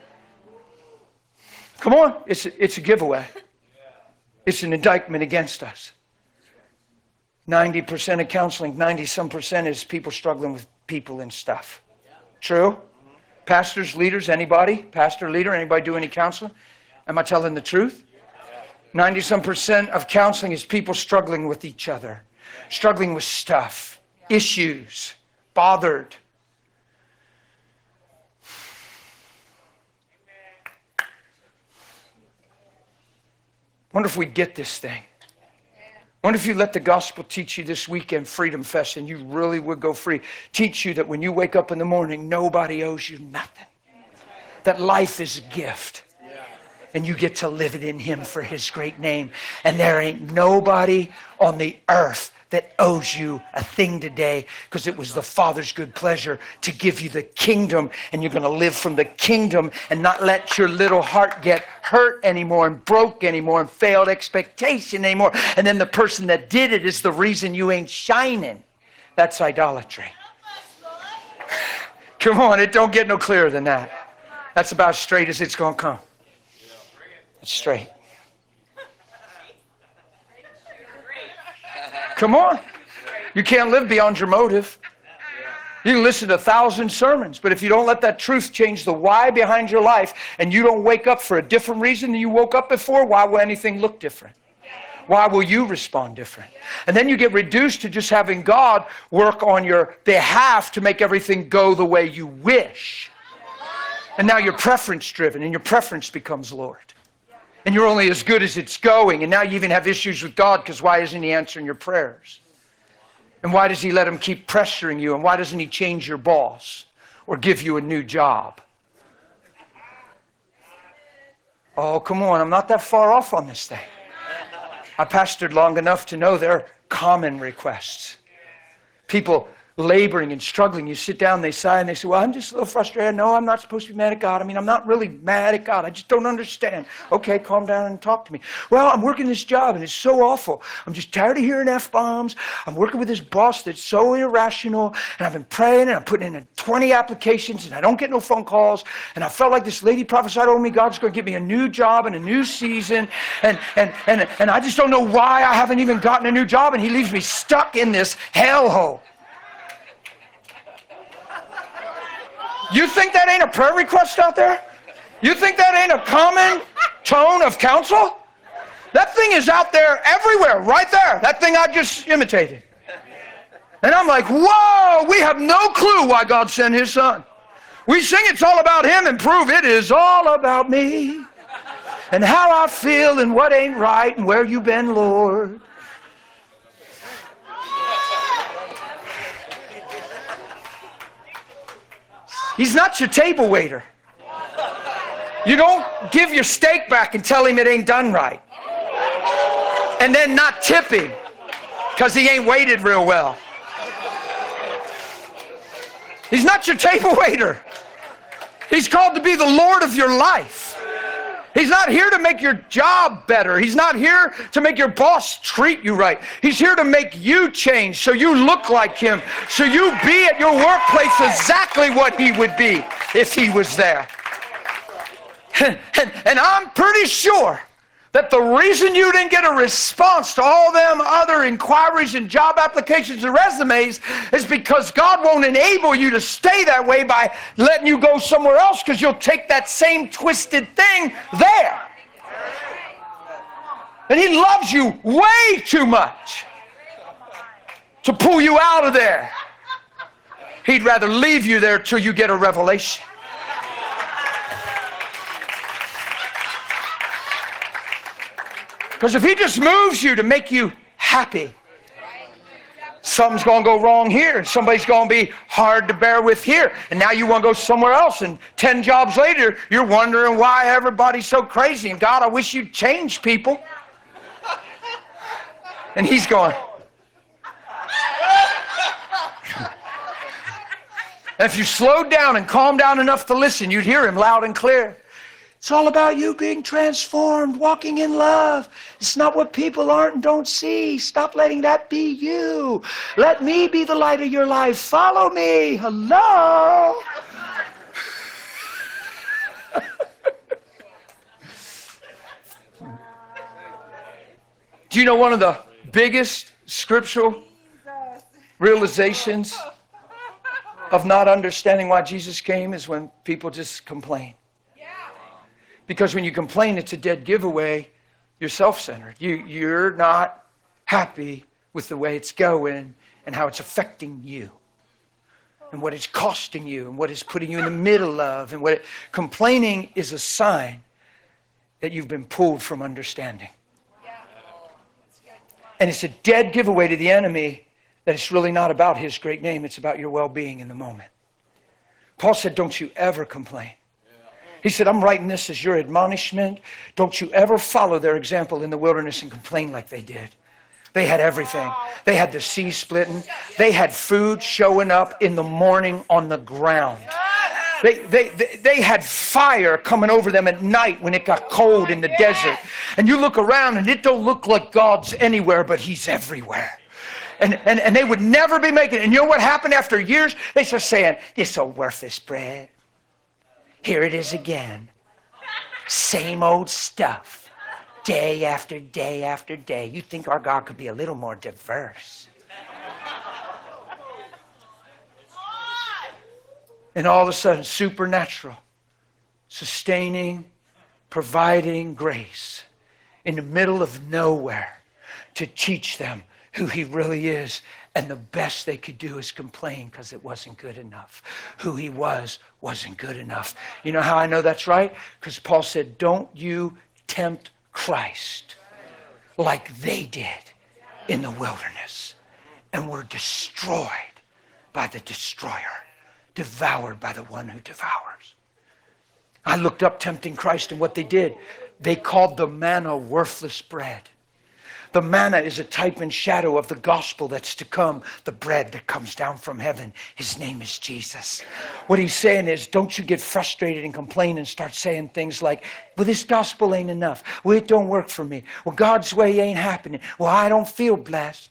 Come on, it's a, it's a giveaway. It's an indictment against us. ninety percent of counseling, ninety some percent is people struggling with people and stuff. True? Pastors, leaders, anybody? Pastor, leader, anybody do any counseling? Am I telling the truth? ninety some percent of counseling is people struggling with each other, struggling with stuff, issues, bothered. Wonder if we get this thing. Wonder if you let the gospel teach you this weekend, Freedom Fest, and you really would go free. Teach you that when you wake up in the morning, nobody owes you nothing. That life is a gift. And you get to live it in him for his great name. And there ain't nobody on the earth that owes you a thing today, because it was the Father's good pleasure to give you the kingdom, and you're going to live from the kingdom and not let your little heart get hurt anymore and broke anymore and failed expectation anymore. And then the person that did it is the reason you ain't shining. That's idolatry. Come on, it don't get no clearer than that. That's about as straight as it's going to come. It's straight. Come on. You can't live beyond your motive. You can listen to a thousand sermons, but if you don't let that truth change the why behind your life, and you don't wake up for a different reason than you woke up before, why will anything look different? Why will you respond different? And then you get reduced to just having God work on your behalf to make everything go the way you wish. And now you're preference driven, and your preference becomes Lord. And you're only as good as it's going. And now you even have issues with God, because why isn't he answering your prayers? And why does he let him keep pressuring you? And why doesn't he change your boss or give you a new job? Oh, come on. I'm not that far off on this thing. I pastored long enough to know there are common requests. People laboring and struggling. You sit down, they sigh, and they say, well, I'm just a little frustrated. No, I'm not supposed to be mad at God. I mean, I'm not really mad at God. I just don't understand. Okay, calm down and talk to me. Well, I'm working this job, and it's so awful. I'm just tired of hearing F-bombs. I'm working with this boss that's so irrational, and I've been praying, and I'm putting in twenty applications, and I don't get no phone calls, and I felt like this lady prophesied over me, God's going to give me a new job and a new season, and, and, and, and I just don't know why I haven't even gotten a new job, and he leaves me stuck in this hellhole. You think that ain't a prayer request out there? You think that ain't a common tone of counsel? That thing is out there everywhere, right there. That thing I just imitated. And I'm like, whoa, we have no clue why God sent his son. We sing it's all about him and prove it is all about me. And how I feel and what ain't right and where you been, Lord. He's not your table waiter. You don't give your steak back and tell him it ain't done right. And then not tip him because he ain't waited real well. He's not your table waiter. He's called to be the Lord of your life. He's not here to make your job better. He's not here to make your boss treat you right. He's here to make you change so you look like him, so you be at your workplace exactly what he would be if he was there. And, and, and I'm pretty sure that the reason you didn't get a response to all them other inquiries and job applications and resumes is because God won't enable you to stay that way by letting you go somewhere else, because you'll take that same twisted thing there. And He loves you way too much to pull you out of there. He'd rather leave you there till you get a revelation. Because if He just moves you to make you happy, something's going to go wrong here. Somebody's going to be hard to bear with here. And now you want to go somewhere else. And ten jobs later, you're wondering why everybody's so crazy. And God, I wish you'd change people. And He's going. And if you slowed down and calmed down enough to listen, you'd hear Him loud and clear. It's all about you being transformed, walking in love. It's not what people aren't and don't see. Stop letting that be you. Let me be the light of your life. Follow me. Hello? Do you know one of the biggest scriptural realizations of not understanding why Jesus came is when people just complain? Because when you complain, it's a dead giveaway. You're self-centered. You, you're not happy with the way it's going and how it's affecting you and what it's costing you and what it's putting you in the middle of. And what it, complaining is a sign that you've been pulled from understanding. And it's a dead giveaway to the enemy that it's really not about his great name. It's about your well-being in the moment. Paul said, don't you ever complain. He said, I'm writing this as your admonishment. Don't you ever follow their example in the wilderness and complain like they did. They had everything. They had the sea splitting. They had food showing up in the morning on the ground. They, they, they, they had fire coming over them at night when it got cold in the desert. And you look around and it don't look like God's anywhere, but He's everywhere. And, and, and they would never be making it. And you know what happened after years? They start saying, this old worthless bread. Here it is again. Same old stuff. Day after day after day. You think our God could be a little more diverse. And all of a sudden, supernatural, sustaining, providing grace in the middle of nowhere to teach them who He really is. And the best they could do is complain because it wasn't good enough. Who He was wasn't good enough. You know how I know that's right? Because Paul said, don't you tempt Christ like they did in the wilderness and were destroyed by the destroyer, devoured by the one who devours. I looked up tempting Christ and what they did. They called the manna worthless bread. The manna is a type and shadow of the gospel that's to come, the bread that comes down from heaven. His name is Jesus. What he's saying is, don't you get frustrated and complain and start saying things like, well, this gospel ain't enough. Well, it don't work for me. Well, God's way ain't happening. Well, I don't feel blessed.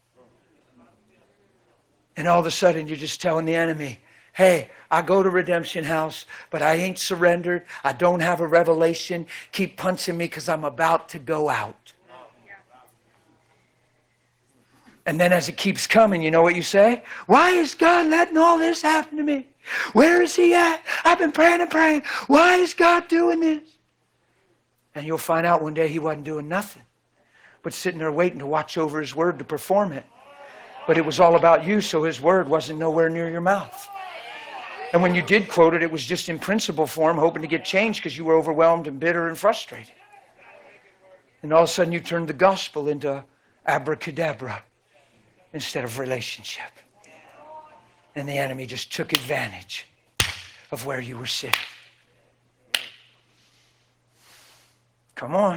And all of a sudden, you're just telling the enemy, hey, I go to Redemption House, but I ain't surrendered. I don't have a revelation. Keep punching me because I'm about to go out. And then as it keeps coming, you know what you say? Why is God letting all this happen to me? Where is He at? I've been praying and praying. Why is God doing this? And you'll find out one day He wasn't doing nothing, but sitting there waiting to watch over His word to perform it. But it was all about you, so His word wasn't nowhere near your mouth. And when you did quote it, it was just in principle form, hoping to get changed because you were overwhelmed and bitter and frustrated. And all of a sudden you turned the gospel into abracadabra instead of relationship. And the enemy just took advantage of where you were sitting. Come on.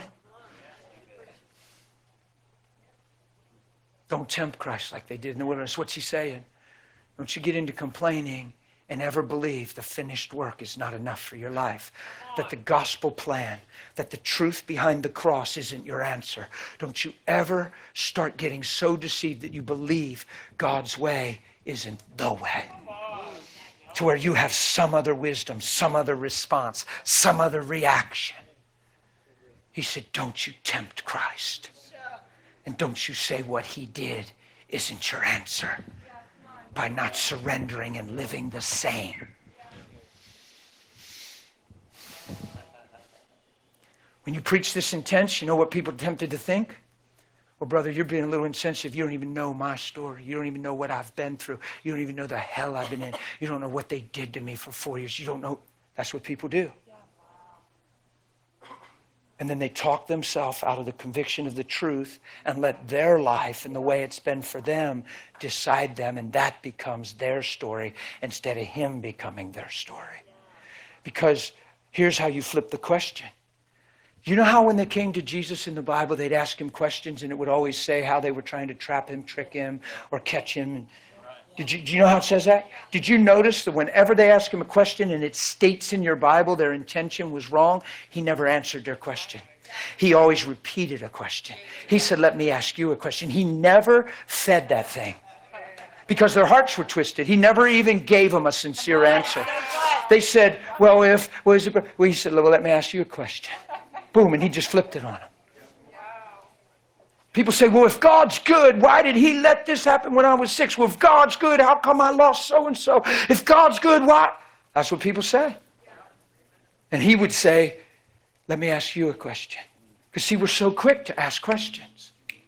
Don't tempt Christ like they did in the wilderness. What's He saying? Don't you get into complaining and ever believe the finished work is not enough for your life. That the gospel plan, that the truth behind the cross isn't your answer. Don't you ever start getting so deceived that you believe God's way isn't the way. To where you have some other wisdom, some other response, some other reaction. He said, don't you tempt Christ. And don't you say what he did isn't your answer by not surrendering and living the same. When you preach this intense, you know what people are tempted to think? Well, brother, you're being a little insensitive. You don't even know my story. You don't even know what I've been through. You don't even know the hell I've been in. You don't know what they did to me for four years. You don't know. That's what people do. And then they talk themselves out of the conviction of the truth and let their life and the way it's been for them decide them, and that becomes their story instead of him becoming their story. Because here's how you flip the question. You know how when they came to Jesus in the Bible, they'd ask him questions and it would always say how they were trying to trap him, trick him, or catch him. Did you, do you know how it says that? Did you notice that whenever they ask him a question and it states in your Bible their intention was wrong, he never answered their question. He always repeated a question. He said, let me ask you a question. He never fed that thing because their hearts were twisted. He never even gave them a sincere answer. They said, well, if, well, is it, well, he said, well, let me ask you a question. Boom, and he just flipped it on them. People say, well, if God's good, why did he let this happen when I was six? Well, if God's good, how come I lost so-and-so? If God's good, why? That's what people say. And he would say, let me ask you a question. Because see, we're so quick to ask questions.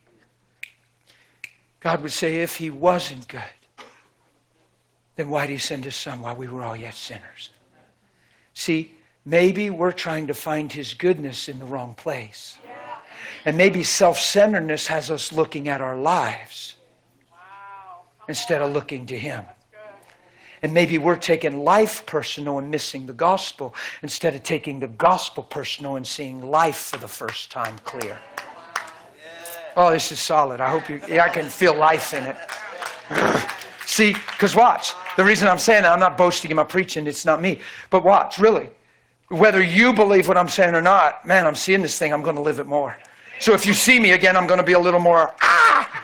God would say, if he wasn't good, then why did he send his son while we were all yet sinners? See, maybe we're trying to find his goodness in the wrong place. And maybe self-centeredness has us looking at our lives instead of looking to him. And maybe we're taking life personal and missing the gospel instead of taking the gospel personal and seeing life for the first time clear. Oh, this is solid. I hope you, yeah, I can feel life in it. See, because watch. The reason I'm saying that, I'm not boasting in my preaching. It's not me. But watch, really. Whether you believe what I'm saying or not, man, I'm seeing this thing. I'm going to live it more. So if you see me again, I'm going to be a little more, ah!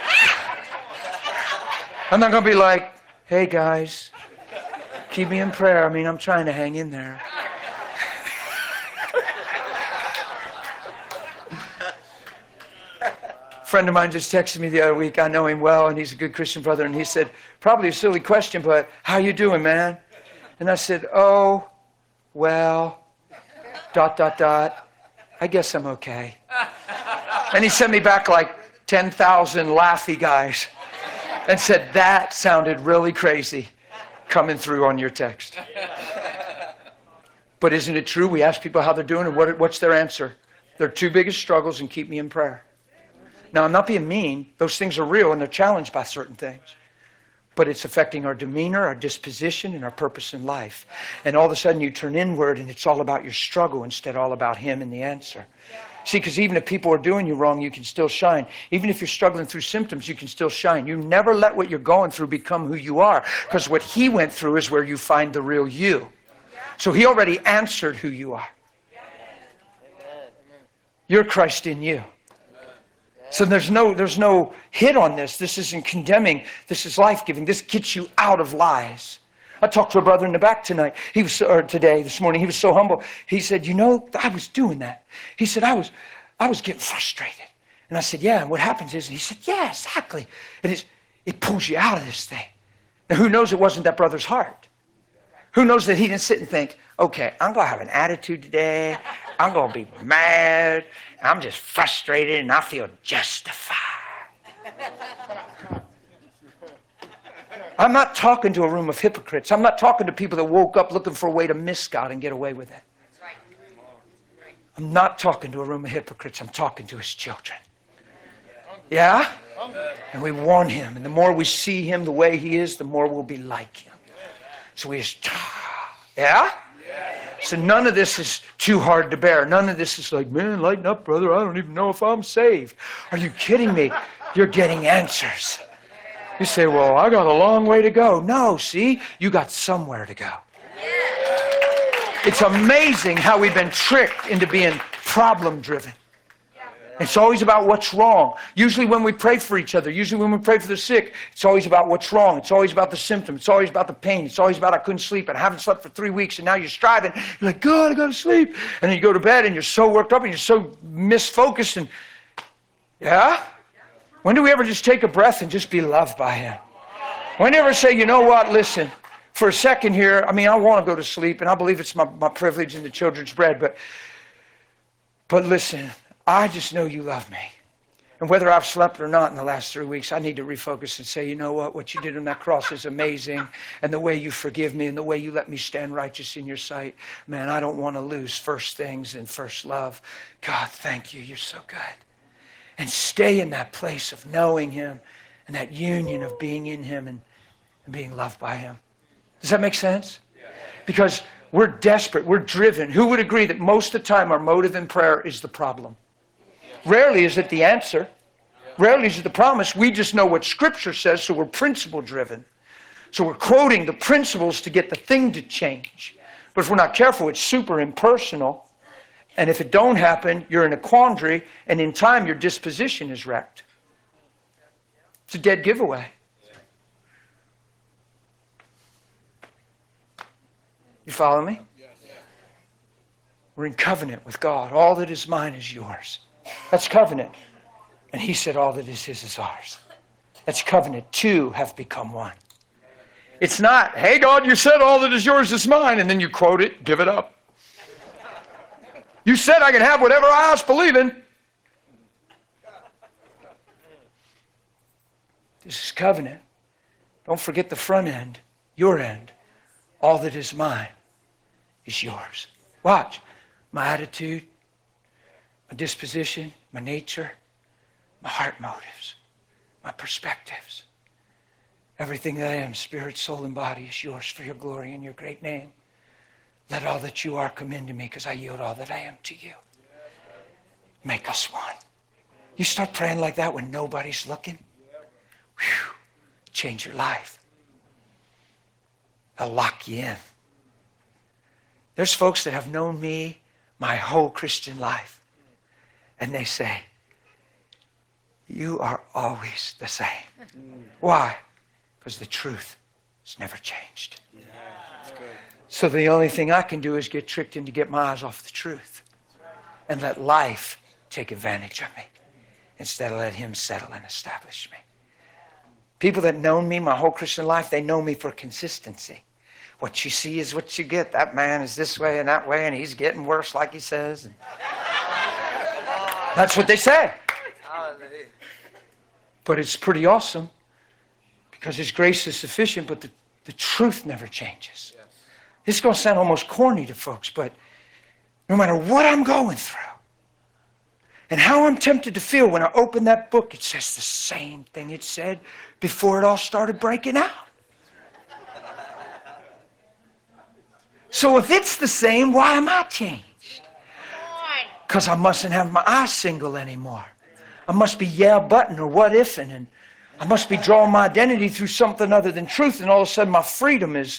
I'm not going to be like, hey, guys, keep me in prayer. I mean, I'm trying to hang in there. A friend of mine just texted me the other week. I know him well, and he's a good Christian brother. And he said, probably a silly question, but how you doing, man? And I said, oh, well, dot, dot, dot. I guess I'm okay. And he sent me back like ten thousand laughy guys and said, that sounded really crazy coming through on your text. But isn't it true? We ask people how they're doing and what, what's their answer? Their two biggest struggles, and keep me in prayer. Now, I'm not being mean. Those things are real and they're challenged by certain things. But it's affecting our demeanor, our disposition, and our purpose in life. And all of a sudden you turn inward and it's all about your struggle instead of all about him and the answer. See, because even if people are doing you wrong, you can still shine. Even if you're struggling through symptoms, you can still shine. You never let what you're going through become who you are, because what he went through is where you find the real you. So he already answered who you are. You're Christ in you. So there's no, there's no hit on this. This isn't condemning. This is life-giving. This gets you out of lies. I talked to a brother in the back tonight. He was, or today, this morning. He was so humble. He said, you know, I was doing that. He said, I was, I was getting frustrated. And I said, yeah. And what happens is, and he said, yeah, exactly. And it's, it pulls you out of this thing. Now, who knows it wasn't that brother's heart? Who knows that he didn't sit and think, okay, I'm going to have an attitude today. I'm going to be mad. I'm just frustrated and I feel justified. I'm not talking to a room of hypocrites. I'm not talking to people that woke up looking for a way to miss God and get away with it. I'm not talking to a room of hypocrites. I'm talking to his children. Yeah? And we want him. And the more we see him the way he is, the more we'll be like him. So we just, yeah? So none of this is too hard to bear. None of this is like, man, lighten up, brother. I don't even know if I'm saved. Are you kidding me? You're getting answers. You say, well, I got a long way to go. No, see, you got somewhere to go. It's amazing how we've been tricked into being problem-driven. It's always about what's wrong. Usually when we pray for each other, usually when we pray for the sick, it's always about what's wrong. It's always about the symptom. It's always about the pain. It's always about I couldn't sleep and I haven't slept for three weeks and now you're striving. You're like, God, I got to sleep. And then you go to bed and you're so worked up and you're so misfocused. And yeah? When do we ever just take a breath and just be loved by him? When do you ever say, you know what, listen, for a second here, I mean, I want to go to sleep and I believe it's my, my privilege in the children's bread, but, but listen, I just know you love me. And whether I've slept or not in the last three weeks, I need to refocus and say, you know what? What you did on that cross is amazing. And the way you forgive me and the way you let me stand righteous in your sight, man, I don't want to lose first things and first love. God, thank you. You're so good. And stay in that place of knowing him and that union of being in him and, and being loved by him. Does that make sense? Because we're desperate. We're driven. Who would agree that most of the time our motive in prayer is the problem? Rarely is it the answer. Rarely is it the promise. We just know what Scripture says, so we're principle driven. So we're quoting the principles to get the thing to change. But if we're not careful, it's super impersonal. And if it don't happen, you're in a quandary, and in time your disposition is wrecked. It's a dead giveaway. You follow me? We're in covenant with God. All that is mine is yours. That's covenant. And he said all that is his is ours. That's covenant. Two have become one. It's not, hey God, you said all that is yours is mine, and then you quote it, give it up. You said I can have whatever I else believe in. This is covenant. Don't forget the front end, your end. All that is mine is yours. Watch. My attitude, my disposition, my nature, my heart motives, my perspectives. Everything that I am, spirit, soul, and body is yours for your glory and your great name. Let all that you are come into me because I yield all that I am to you. Make us one. You start praying like that when nobody's looking. Whew, change your life. I'll lock you in. There's folks that have known me my whole Christian life. And they say, you are always the same. Why? Because the truth has never changed. Yeah, so the only thing I can do is get tricked into get my eyes off the truth and let life take advantage of me instead of let him settle and establish me. People that know me my whole Christian life, they know me for consistency. What you see is what you get. That man is this way and that way, and he's getting worse, like he says. That's what they say. But it's pretty awesome because his grace is sufficient, but the, the truth never changes. This is going to sound almost corny to folks, but no matter what I'm going through and how I'm tempted to feel when I open that book, it says the same thing it said before it all started breaking out. So if it's the same, why am I changed? Because I mustn't have my eyes single anymore. I must be yeah, button or what ifing, and I must be drawing my identity through something other than truth, and all of a sudden my freedom is.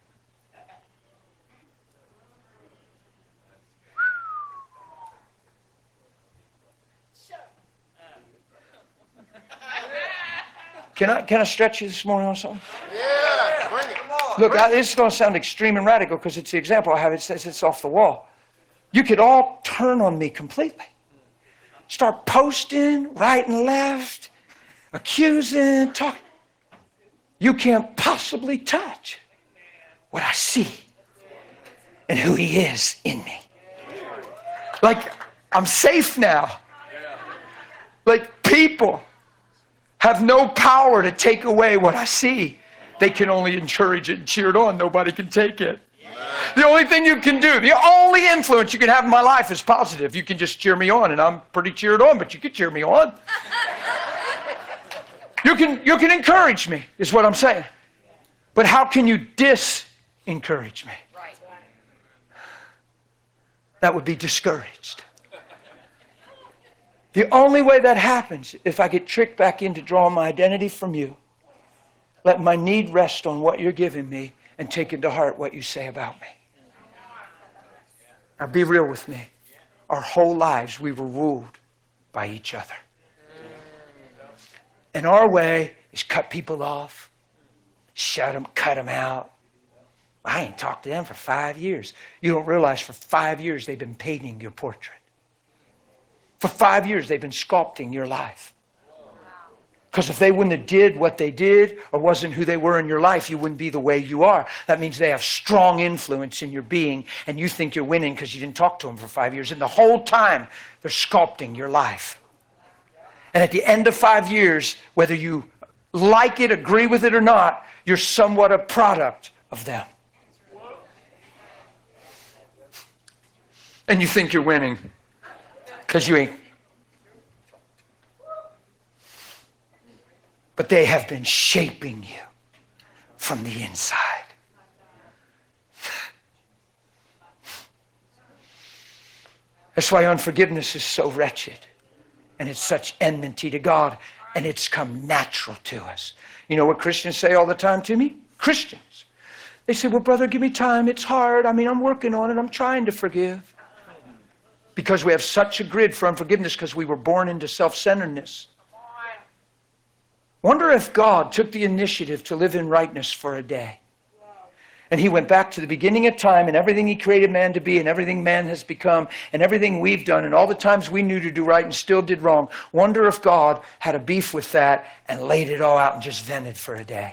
Can I, can I stretch you this morning on something? Yeah, bring it. Come on. Look, I, this is going to sound extreme and radical because it's the example I have. It says it's off the wall. You could all turn on me completely. Start posting right and left, accusing, talking. You can't possibly touch what I see and who he is in me. Like, I'm safe now. Like, people have no power to take away what I see. They can only encourage it and cheer it on. Nobody can take it. The only thing you can do, the only influence you can have in my life is positive. You can just cheer me on, and I'm pretty cheered on, but you can cheer me on. You can, you can encourage me, is what I'm saying. But how can you dis-encourage me? That would be discouraged. The only way that happens, if I get tricked back into drawing my identity from you, let my need rest on what you're giving me and take into heart what you say about me. Now be real with me. Our whole lives we were ruled by each other. And our way is cut people off, shut them, cut them out. I ain't talked to them for five years. You don't realize for five years they've been painting your portrait. For five years they've been sculpting your life. Because if they wouldn't have did what they did or wasn't who they were in your life, you wouldn't be the way you are. That means they have strong influence in your being, and you think you're winning because you didn't talk to them for five years. And the whole time, they're sculpting your life. And at the end of five years, whether you like it, agree with it or not, you're somewhat a product of them. And you think you're winning because you ain't. But they have been shaping you from the inside. That's why unforgiveness is so wretched. And it's such enmity to God. And it's come natural to us. You know what Christians say all the time to me? Christians. They say, well, brother, give me time. It's hard. I mean, I'm working on it. I'm trying to forgive. Because we have such a grid for unforgiveness because we were born into self-centeredness. Wonder if God took the initiative to live in rightness for a day. And he went back to the beginning of time and everything he created man to be and everything man has become and everything we've done and all the times we knew to do right and still did wrong. Wonder if God had a beef with that and laid it all out and just vented for a day.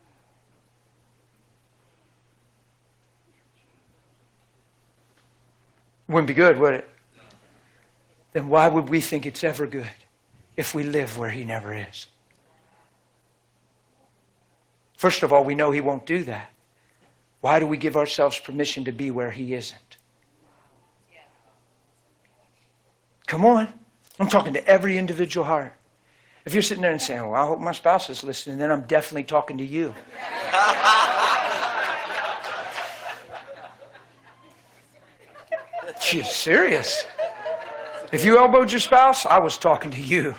Wouldn't be good, would it? Then why would we think it's ever good if we live where he never is? First of all, we know he won't do that. Why do we give ourselves permission to be where he isn't? Come on. I'm talking to every individual heart. If you're sitting there and saying, well, I hope my spouse is listening, then I'm definitely talking to you. She's serious. If you elbowed your spouse, I was talking to you.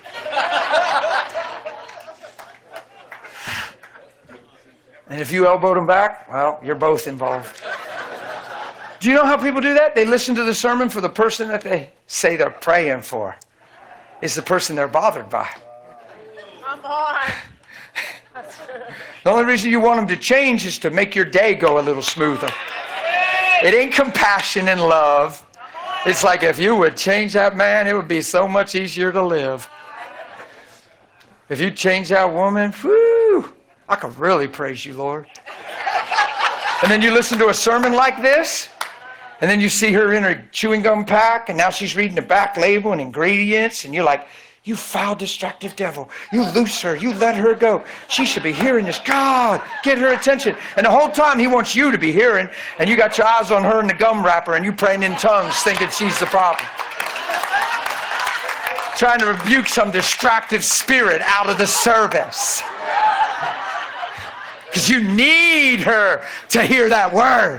And if you elbowed them back, well, you're both involved. Do you know how people do that? They listen to the sermon for the person that they say they're praying for. It's the person they're bothered by. Come on. The only reason you want them to change is to make your day go a little smoother. It ain't compassion and love. It's like if you would change that man, it would be so much easier to live. If you change that woman, whoo, I could really praise you, Lord. And then you listen to a sermon like this, and then you see her in her chewing gum pack, and now she's reading the back label and ingredients, and you're like, you foul, destructive devil. You loose her. You let her go. She should be hearing this. God, get her attention. And the whole time he wants you to be hearing, and you got your eyes on her and the gum wrapper, and you praying in tongues thinking she's the problem. Trying to rebuke some distractive spirit out of the service. Because you need her to hear that word.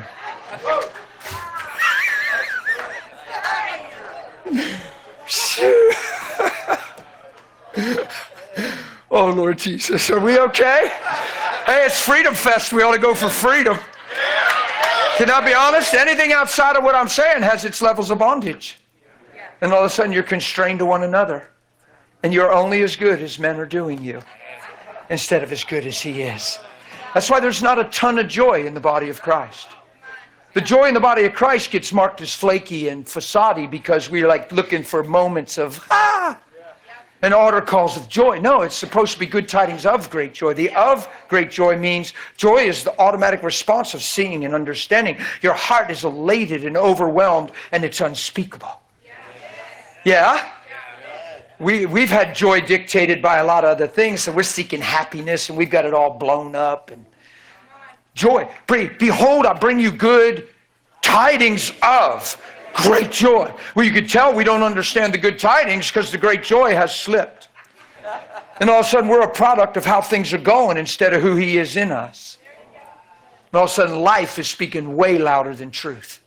Oh, Lord Jesus, are we okay? Hey, it's Freedom Fest. We ought to go for freedom. Can I be honest? Anything outside of what I'm saying has its levels of bondage. And all of a sudden you're constrained to one another. And you're only as good as men are doing you instead of as good as he is. That's why there's not a ton of joy in the body of Christ. The joy in the body of Christ gets marked as flaky and facade because we're like looking for moments of, ah, and altar calls of joy. No, it's supposed to be good tidings of great joy. The of great joy means joy is the automatic response of seeing and understanding. Your heart is elated and overwhelmed, and it's unspeakable. Yeah? We, we've had joy dictated by a lot of other things, so we're seeking happiness, and we've got it all blown up. And joy. Behold, I bring you good tidings of great joy. Well, you could tell we don't understand the good tidings because the great joy has slipped. And all of a sudden, we're a product of how things are going instead of who he is in us. And all of a sudden, life is speaking way louder than truth.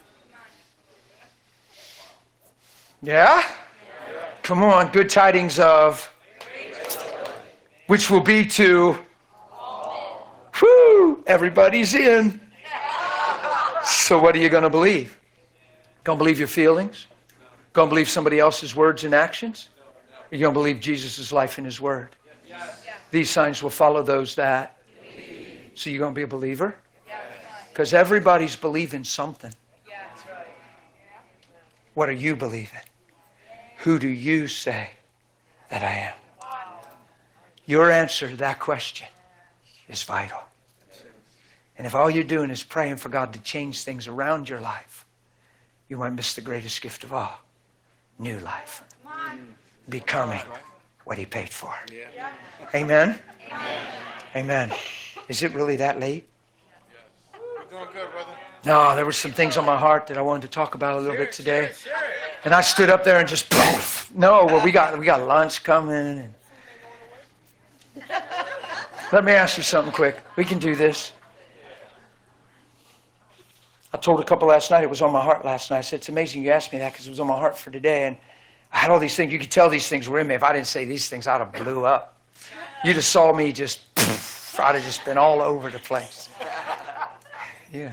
Yeah? Come on, good tidings of, which will be to, whoo, everybody's in. So what are you going to believe? Going to believe your feelings? Going to believe somebody else's words and actions? You're going to believe Jesus' life and his word. These signs will follow those that. So you're going to be a believer? Because everybody's believing something. What are you believing? Who do you say that I am? Your answer to that question is vital. And if all you're doing is praying for God to change things around your life, you might miss the greatest gift of all. New life. Becoming what he paid for. Amen? Amen. Is it really that late? You're doing good, brother. No, there were some things on my heart that I wanted to talk about a little bit today. And I stood up there and just poof. No, well, we got we got lunch coming. And let me ask you something quick. We can do this. I told a couple last night, it was on my heart last night. I said, it's amazing you asked me that because it was on my heart for today. And I had all these things. You could tell these things were in me. If I didn't say these things, I'd have blew up. You just saw me just, poof, I'd have just been all over the place. Yeah.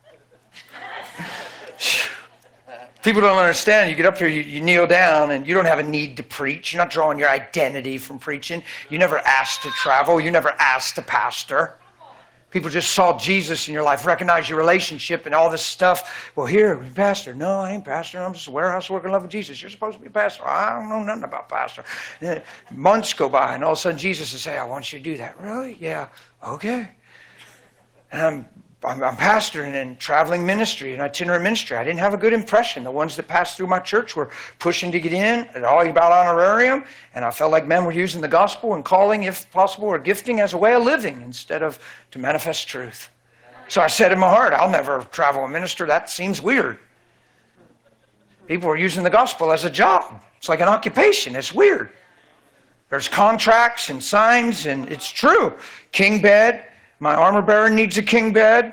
People don't understand. You get up here, you, you kneel down, and you don't have a need to preach. You're not drawing your identity from preaching. You never asked to travel. You never asked to pastor. People just saw Jesus in your life, recognized your relationship and all this stuff. Well, here, pastor. No, I ain't pastor. I'm just a warehouse worker in love with Jesus. You're supposed to be a pastor. I don't know nothing about pastor. And months go by, and all of a sudden Jesus will say, I want you to do that. Really? Yeah. Okay. And I'm I'm, I'm pastoring in traveling ministry and itinerant ministry. I didn't have a good impression. The ones that passed through my church were pushing to get in, and all about honorarium, and I felt like men were using the gospel and calling, if possible, or gifting as a way of living instead of to manifest truth. So I said in my heart, I'll never travel and minister. That seems weird. People are using the gospel as a job. It's like an occupation. It's weird. There's contracts and signs, and it's true. King bed. My armor bearer needs a king bed.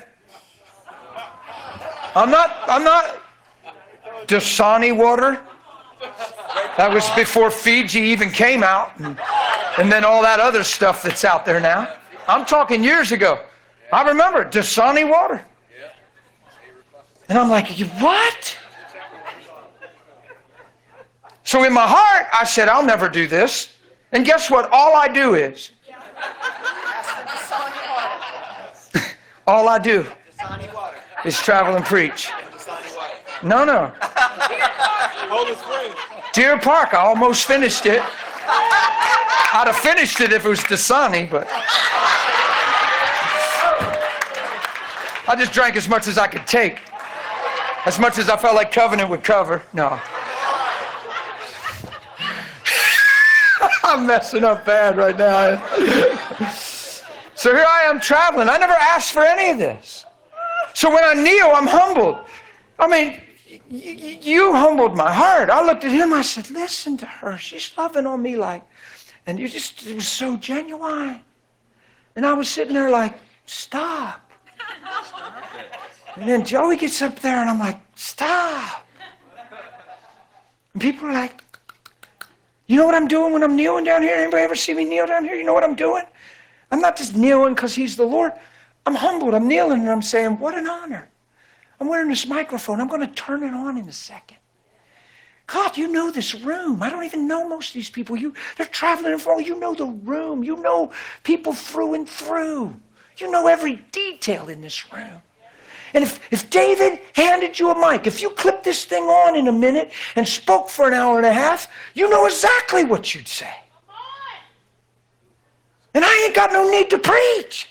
I'm not, I'm not Dasani water. That was before Fiji even came out. And, and then all that other stuff that's out there now. I'm talking years ago. I remember Dasani water. And I'm like, what? So in my heart, I said, I'll never do this. And guess what? All I do is, all I do is travel and preach. No, no. Deer Park, I almost finished it. I'd have finished it if it was Dasani, but I just drank as much as I could take. As much as I felt like Covenant would cover. No. I'm messing up bad right now. So here I am traveling. I never asked for any of this. So when I kneel, I'm humbled. I mean, y- you humbled my heart. I looked at him. I said, listen to her. She's loving on me like, and you just, it was so genuine. And I was sitting there like, stop. And then Joey gets up there and I'm like, stop. And people are like, you know what I'm doing when I'm kneeling down here? Anybody ever see me kneel down here? You know what I'm doing? I'm not just kneeling because he's the Lord. I'm humbled. I'm kneeling and I'm saying, what an honor. I'm wearing this microphone. I'm going to turn it on in a second. God, you know this room. I don't even know most of these people. You, they're traveling in front. You know the room. You know people through and through. You know every detail in this room. And if, if David handed you a mic, if you clipped this thing on in a minute and spoke for an hour and a half, you know exactly what you'd say. And I ain't got no need to preach.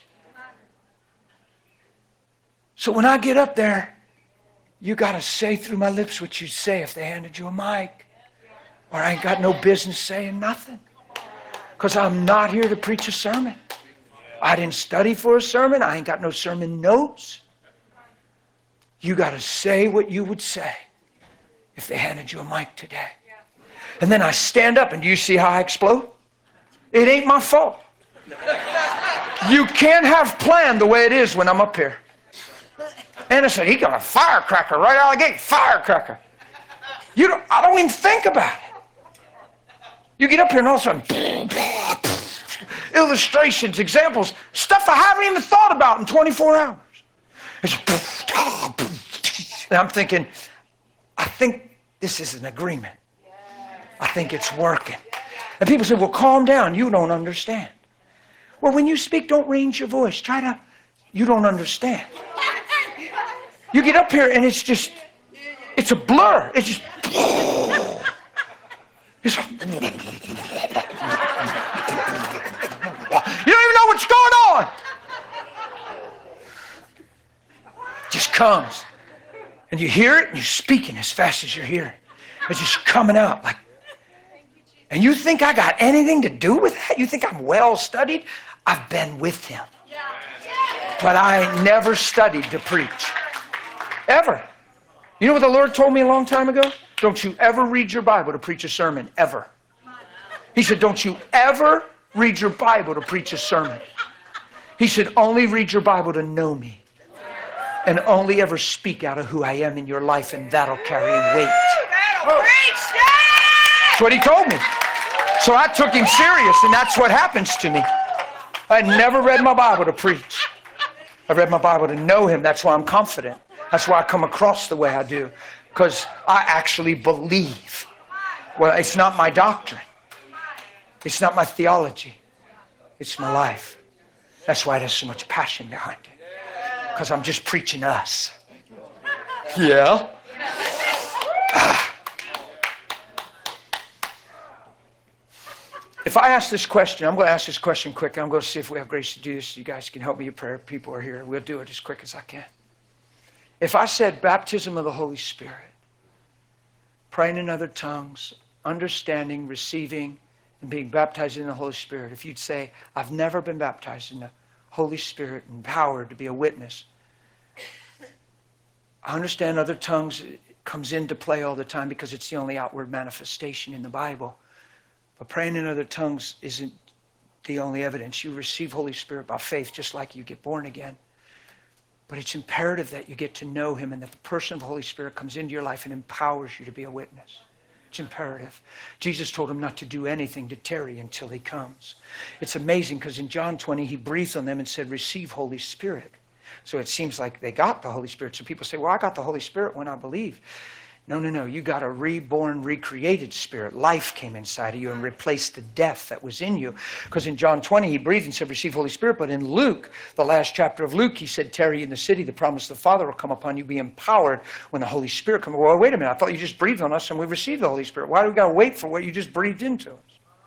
So when I get up there, you got to say through my lips what you'd say if they handed you a mic. Or I ain't got no business saying nothing. Because I'm not here to preach a sermon. I didn't study for a sermon. I ain't got no sermon notes. You got to say what you would say if they handed you a mic today. And then I stand up, and do you see how I explode? It ain't my fault. You can't have planned the way it is when I'm up here. Anna said, he got a firecracker right out of the gate. Firecracker. You don't, I don't even think about it. You get up here and all of a sudden, illustrations, examples, stuff I haven't even thought about in twenty-four hours. And I'm thinking, I think this is an agreement. I think it's working. And people say, well, calm down. You don't understand. Well, when you speak, don't raise your voice. Try to, you don't understand. You get up here and it's just, it's a blur. It's just, it's a, you don't even know what's going on. It just comes. And you hear it and you're speaking as fast as you're hearing. It's just coming out like, and you think I got anything to do with that? You think I'm well studied? I've been with him. But I never studied to preach. Ever. You know what the Lord told me a long time ago? Don't you ever read your Bible to preach a sermon, ever. He said, don't you ever read your Bible to preach a sermon. He said, only read your Bible to know me. And only ever speak out of who I am in your life, and that'll carry weight. That's what he told me. So I took him serious, and that's what happens to me. I never read my Bible to preach. I read my Bible to know him. That's why I'm confident. That's why I come across the way I do. Because I actually believe. Well, it's not my doctrine. It's not my theology. It's my life. That's why there's so much passion behind it. Because I'm just preaching us. Yeah. If I ask this question, I'm going to ask this question quick. I'm going to see if we have grace to do this. You guys can help me in prayer. People are here. We'll do it as quick as I can. If I said baptism of the Holy Spirit, praying in other tongues, understanding, receiving, and being baptized in the Holy Spirit, if you'd say, I've never been baptized in the Holy Spirit, empowered to be a witness. I understand other tongues comes into play all the time because it's the only outward manifestation in the Bible. But praying in other tongues isn't the only evidence. You receive Holy Spirit by faith just like you get born again. But it's imperative that you get to know him and that the person of the Holy Spirit comes into your life and empowers you to be a witness. It's imperative. Jesus told him not to do anything to tarry until he comes. It's amazing because in John twenty, he breathed on them and said, receive Holy Spirit. So it seems like they got the Holy Spirit. So people say, well, I got the Holy Spirit when I believe. No, no, no. You got a reborn, recreated spirit. Life came inside of you and replaced the death that was in you. Because in John twenty, he breathed and said, receive Holy Spirit. But in Luke, the last chapter of Luke, he said, tarry in the city. The promise of the Father will come upon you. Be empowered when the Holy Spirit comes. Well, wait a minute. I thought you just breathed on us and we received the Holy Spirit. Why do we got to wait for what you just breathed into us?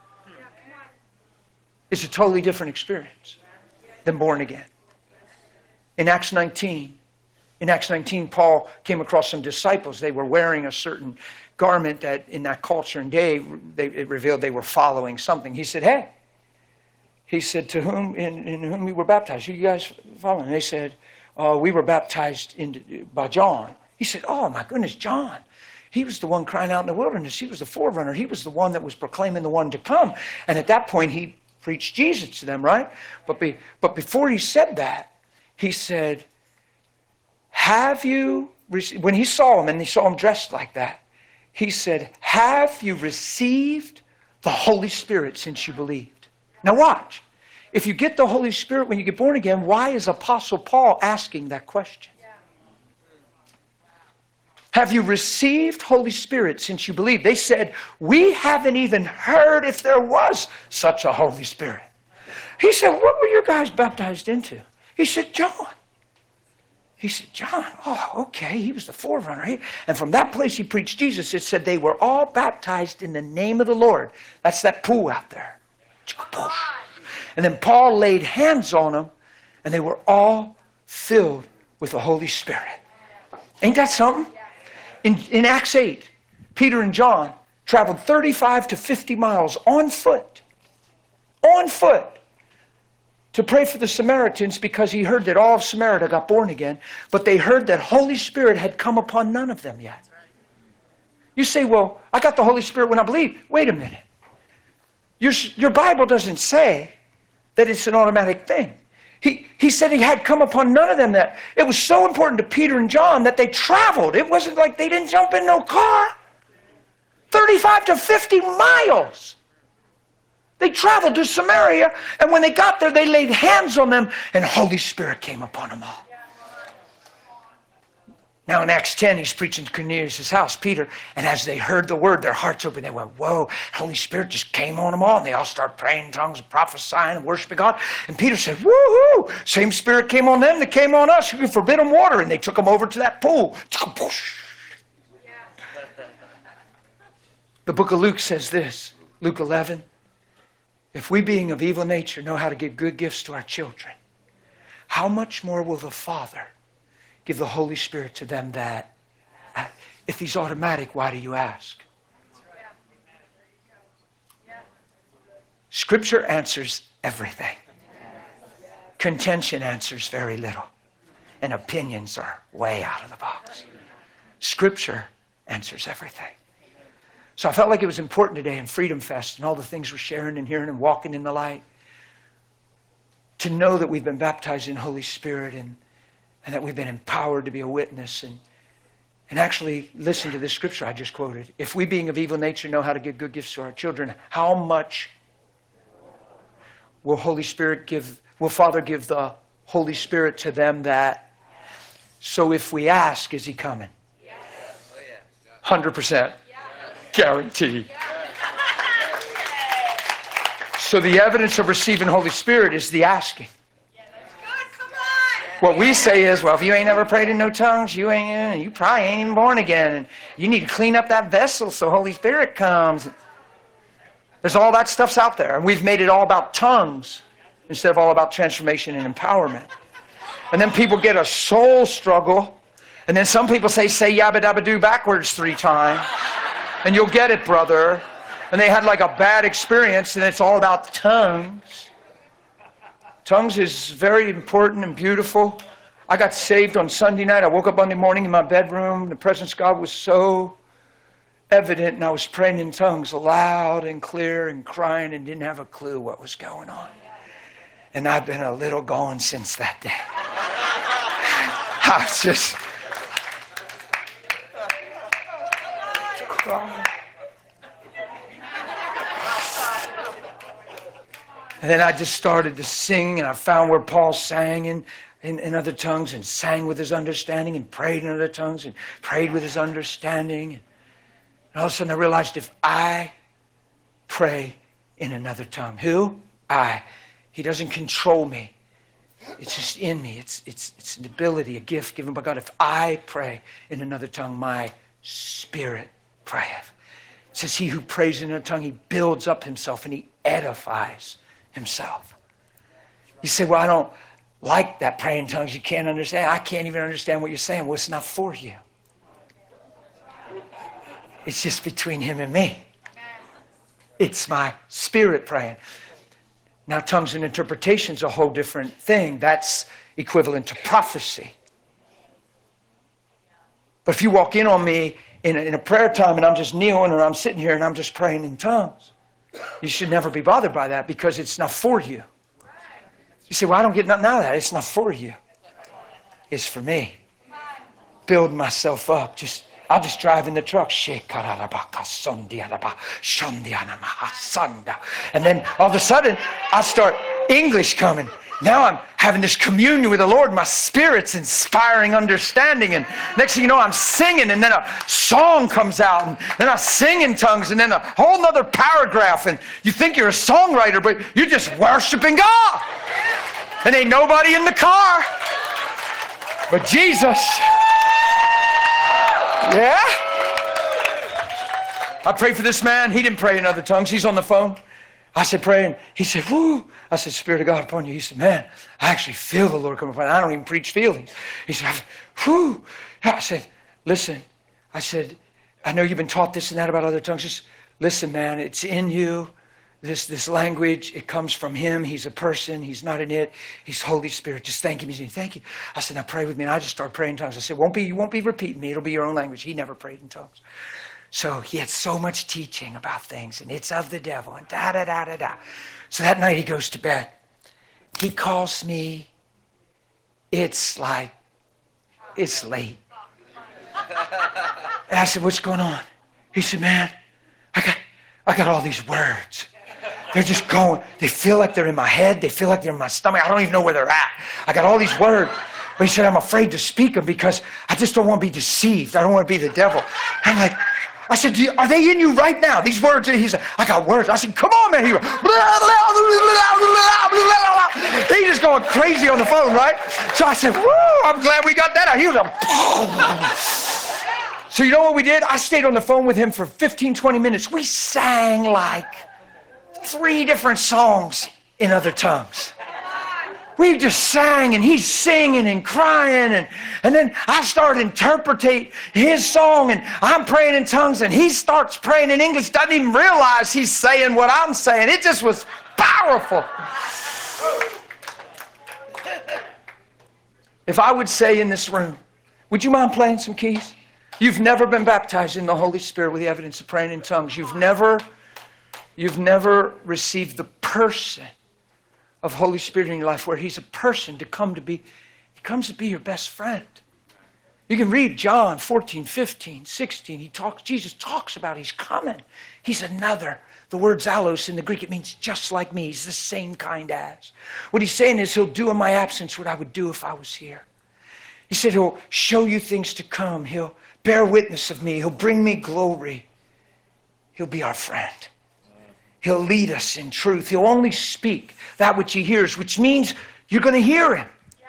It's a totally different experience than born again. In Acts nineteen, In Acts nineteen, Paul came across some disciples. They were wearing a certain garment that in that culture and day, they, it revealed they were following something. He said, hey, he said, to whom, in, in whom you were baptized? Who you guys following? And they said, uh, we were baptized in, by John. He said, oh my goodness, John. He was the one crying out in the wilderness. He was the forerunner. He was the one that was proclaiming the one to come. And at that point, he preached Jesus to them, right? But, be, but before he said that, he said, have you, when he saw him and he saw him dressed like that, he said, have you received the Holy Spirit since you believed? Now watch. If you get the Holy Spirit when you get born again, why is Apostle Paul asking that question? Have you received Holy Spirit since you believed? They said, we haven't even heard if there was such a Holy Spirit. He said, what were you guys baptized into? He said, John. He said, John, oh, okay, he was the forerunner. And from that place he preached Jesus. It said they were all baptized in the name of the Lord. That's that pool out there. And then Paul laid hands on them, and they were all filled with the Holy Spirit. Ain't that something? In, in Acts eight, Peter and John traveled thirty-five to fifty miles on foot, on foot, to pray for the Samaritans because he heard that all of Samaria got born again, but they heard that Holy Spirit had come upon none of them yet. You say, well, I got the Holy Spirit when I believe. Wait a minute. Your, your Bible doesn't say that it's an automatic thing. He, he said he had come upon none of them. That it was so important to Peter and John that they traveled. It wasn't like they didn't jump in no car. thirty-five to fifty miles. They traveled to Samaria, and when they got there, they laid hands on them, and the Holy Spirit came upon them all. Now in Acts ten, he's preaching to Cornelius' house, Peter, and as they heard the word, their hearts opened. They went, whoa, Holy Spirit just came on them all, and they all started praying in tongues and prophesying and worshiping God. And Peter said, woohoo, same Spirit came on them that came on us. You can forbid them water. And they took them over to that pool. The book of Luke says this, Luke eleven, if we being of evil nature know how to give good gifts to our children, how much more will the Father give the Holy Spirit to them that, if he's automatic, why do you ask? Scripture answers everything. Contention answers very little. And opinions are way out of the box. Scripture answers everything. So I felt like it was important today in Freedom Fest and all the things we're sharing and hearing and walking in the light to know that we've been baptized in the Holy Spirit and, and that we've been empowered to be a witness and, and actually listen to this scripture I just quoted. If we being of evil nature know how to give good gifts to our children, how much will Holy Spirit give, will Father give the Holy Spirit to them that, so if we ask, is he coming? one hundred percent. Guaranteed. So the evidence of receiving Holy Spirit is the asking. What we say is, well, if you ain't never prayed in no tongues, you ain't, you probably ain't even born again. And you need to clean up that vessel so Holy Spirit comes. There's all that stuff's out there. And we've made it all about tongues instead of all about transformation and empowerment. And then people get a soul struggle. And then some people say, say yabba dabba do backwards three times. And you'll get it, brother. And they had like a bad experience, and it's all about tongues. Tongues is very important and beautiful. I got saved on Sunday night. I woke up Monday morning in my bedroom. The presence of God was so evident, and I was praying in tongues loud and clear and crying and didn't have a clue what was going on. And I've been a little gone since that day. I was just... And then I just started to sing, and I found where Paul sang in, in, in other tongues and sang with his understanding and prayed in other tongues and prayed with his understanding. And all of a sudden I realized if I pray in another tongue, who? I. He doesn't control me. It's just in me. It's, it's, it's an ability, a gift given by God. If I pray in another tongue, my spirit prayeth. It says he who prays in a tongue, he builds up himself and he edifies himself. You say, well, I don't like that praying in tongues. You can't understand. I can't even understand what you're saying. Well, it's not for you. It's just between him and me. It's my spirit praying. Now, tongues and interpretation is a whole different thing. That's equivalent to prophecy. But if you walk in on me in a, in a prayer time and I'm just kneeling or I'm sitting here and I'm just praying in tongues, you should never be bothered by that because it's not for you. You say, well, I don't get nothing out of that. It's not for you. It's for me. Build myself up. Just I'll just drive in the truck. And then all of a sudden, I start English coming. Now I'm having this communion with the Lord. My spirit's inspiring understanding. And next thing you know, I'm singing. And then a song comes out. And then I sing in tongues. And then a whole nother paragraph. And you think you're a songwriter, but you're just worshiping God. And ain't nobody in the car but Jesus. Yeah? I prayed for this man. He didn't pray in other tongues. He's on the phone. I said, praying. He said, woo. I said, Spirit of God upon you. He said, man, I actually feel the Lord coming upon you. I don't even preach feelings. He said, whoo. I said, listen. I said, I know you've been taught this and that about other tongues. Just listen, man, it's in you. This, this language, it comes from him. He's a person. He's not an it. He's Holy Spirit. Just thank him. He said, thank you. I said, now pray with me. And I just started praying in tongues. I said, won't be, you won't be repeating me. It'll be your own language. He never prayed in tongues. So he had so much teaching about things, and it's of the devil, and da da da da da. So that night he goes to bed. He calls me. It's like, it's late. And I said, what's going on? He said, man, I got, I got all these words. They're just going. They feel like they're in my head. They feel like they're in my stomach. I don't even know where they're at. I got all these words. But he said, I'm afraid to speak them because I just don't want to be deceived. I don't want to be the devil. I'm like, I said, Do you, are they in you right now? These words, he said, I got words. I said, come on, man. He went, he's just going crazy on the phone, right? So I said, woo, I'm glad we got that out. He was a, so you know what we did? I stayed on the phone with him for fifteen, twenty minutes. We sang like three different songs in other tongues. We just sang, and he's singing and crying, and, and then I start interpreting his song, and I'm praying in tongues, and he starts praying in English, doesn't even realize he's saying what I'm saying. It just was powerful. If I would say in this room, would you mind playing some keys? You've never been baptized in the Holy Spirit with the evidence of praying in tongues. You've never, you've never received the person of Holy Spirit in your life, where he's a person to come to be, he comes to be your best friend. You can read John fourteen, fifteen, sixteen. He talks, Jesus talks about he's coming. He's another. The word zalos in the Greek, it means just like me. He's the same kind as. What he's saying is he'll do in my absence what I would do if I was here. He said he'll show you things to come. He'll bear witness of me. He'll bring me glory. He'll be our friend. He'll lead us in truth. He'll only speak that which he hears, which means you're going to hear him. Yeah.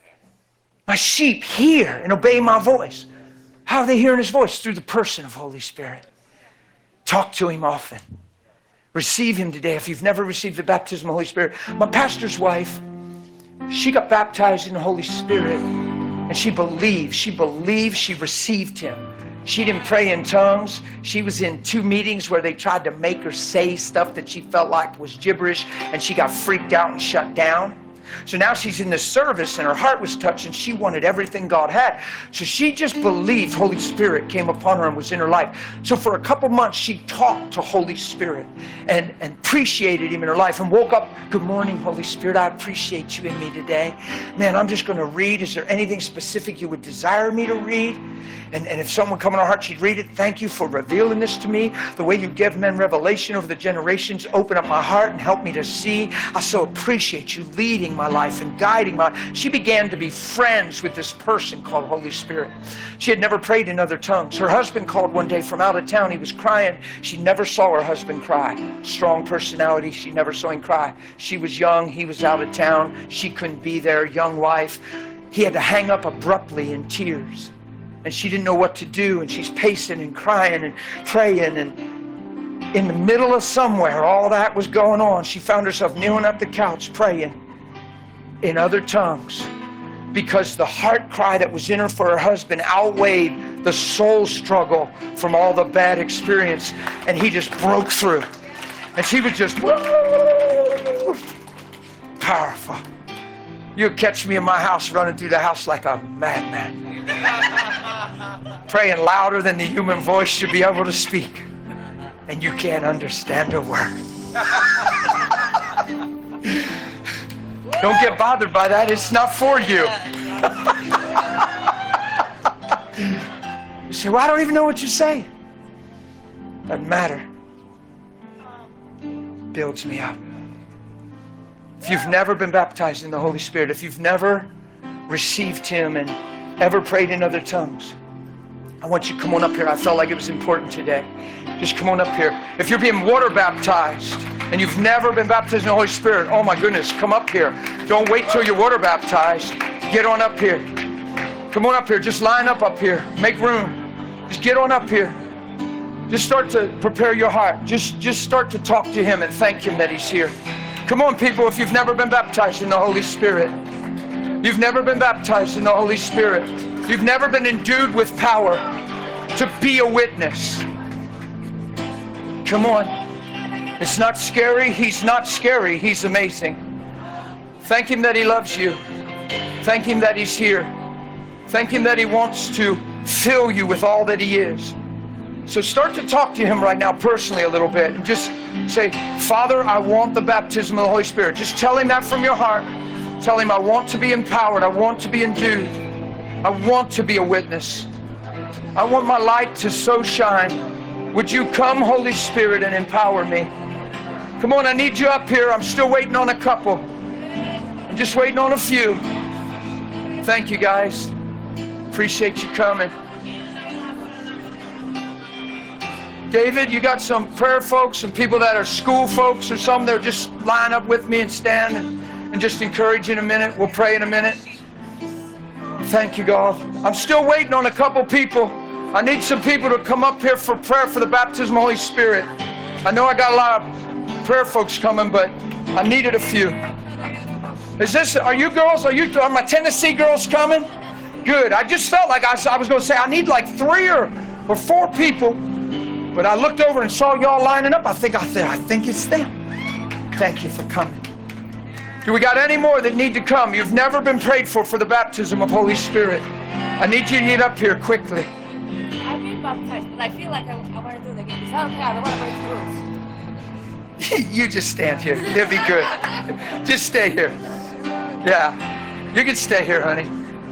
My sheep hear and obey my voice. How are they hearing his voice? Through the person of Holy Spirit. Talk to him often. Receive him today. If you've never received the baptism of the Holy Spirit, my pastor's wife, she got baptized in the Holy Spirit, and she believed. She believed she received him. She didn't pray in tongues. She was in two meetings where they tried to make her say stuff that she felt like was gibberish, and she got freaked out and shut down. So now she's in the service, and her heart was touched, and she wanted everything God had. So she just believed Holy Spirit came upon her and was in her life. So for a couple months, she talked to Holy Spirit and, and appreciated him in her life, and woke up, good morning, Holy Spirit, I appreciate you in me today. Man, I'm just going to read. Is there anything specific you would desire me to read? And, and if someone come in our heart, she'd read it. Thank you for revealing this to me. The way you give men revelation over the generations, open up my heart and help me to see. I so appreciate you leading my life and guiding my... She began to be friends with this person called Holy Spirit. She had never prayed in other tongues. Her husband called one day from out of town. He was crying. She never saw her husband cry. Strong personality. She never saw him cry. She was young. He was out of town. She couldn't be there. Young wife. He had to hang up abruptly in tears. And she didn't know what to do, and she's pacing and crying and praying, and in the middle of somewhere, all that was going on, she found herself kneeling up the couch praying in other tongues, because the heart cry that was in her for her husband outweighed the soul struggle from all the bad experience, and he just broke through. And she was just, woo, powerful. You'll catch me in my house running through the house like a madman. Praying louder than the human voice should be able to speak. And you can't understand a word. Don't get bothered by that. It's not for you. You say, well, I don't even know what you're saying. Doesn't matter. Builds me up. If you've never been baptized in the Holy Spirit, if you've never received him and ever prayed in other tongues, I want you to come on up here. I felt like it was important today. Just come on up here. If you're being water baptized and you've never been baptized in the Holy Spirit, oh my goodness, come up here. Don't wait till you're water baptized. Get on up here. Come on up here. Just line up up here. Make room. Just get on up here. Just start to prepare your heart. Just, just start to talk to him and thank him that he's here. Come on, people, if you've never been baptized in the Holy Spirit, you've never been baptized in the Holy Spirit, you've never been endued with power to be a witness. Come on. It's not scary. He's not scary. He's amazing. Thank him that he loves you. Thank him that he's here. Thank him that he wants to fill you with all that he is. So start to talk to him right now personally a little bit, and just say, Father, I want the baptism of the Holy Spirit. Just tell him that from your heart. Tell him, I want to be empowered. I want to be endued. I want to be a witness. I want my light to so shine. Would you come, Holy Spirit, and empower me? Come on, I need you up here. I'm still waiting on a couple. I'm just waiting on a few. Thank you, guys. Appreciate you coming. David, you got some prayer folks, some people that are school folks or some that are just line up with me and stand and, and just encourage in a minute. We'll pray in a minute. Thank you, God. I'm still waiting on a couple people. I need some people to come up here for prayer for the baptism of the Holy Spirit. I know I got a lot of prayer folks coming, but I needed a few. Is this, are you girls, are you, are my Tennessee girls coming? Good. I just felt like I, I was going to say I need like three or, or four people. But I looked over and saw y'all lining up. I think I said, I think it's them. Thank you for coming. Do we got any more that need to come? You've never been prayed for for the baptism of Holy Spirit. I need you to get up here quickly. I've been baptized, but I feel like I, I want to do it again. Because I don't care. I don't want to break the rules. You just stand here. It'll be good. Just stay here. Yeah. You can stay here, honey.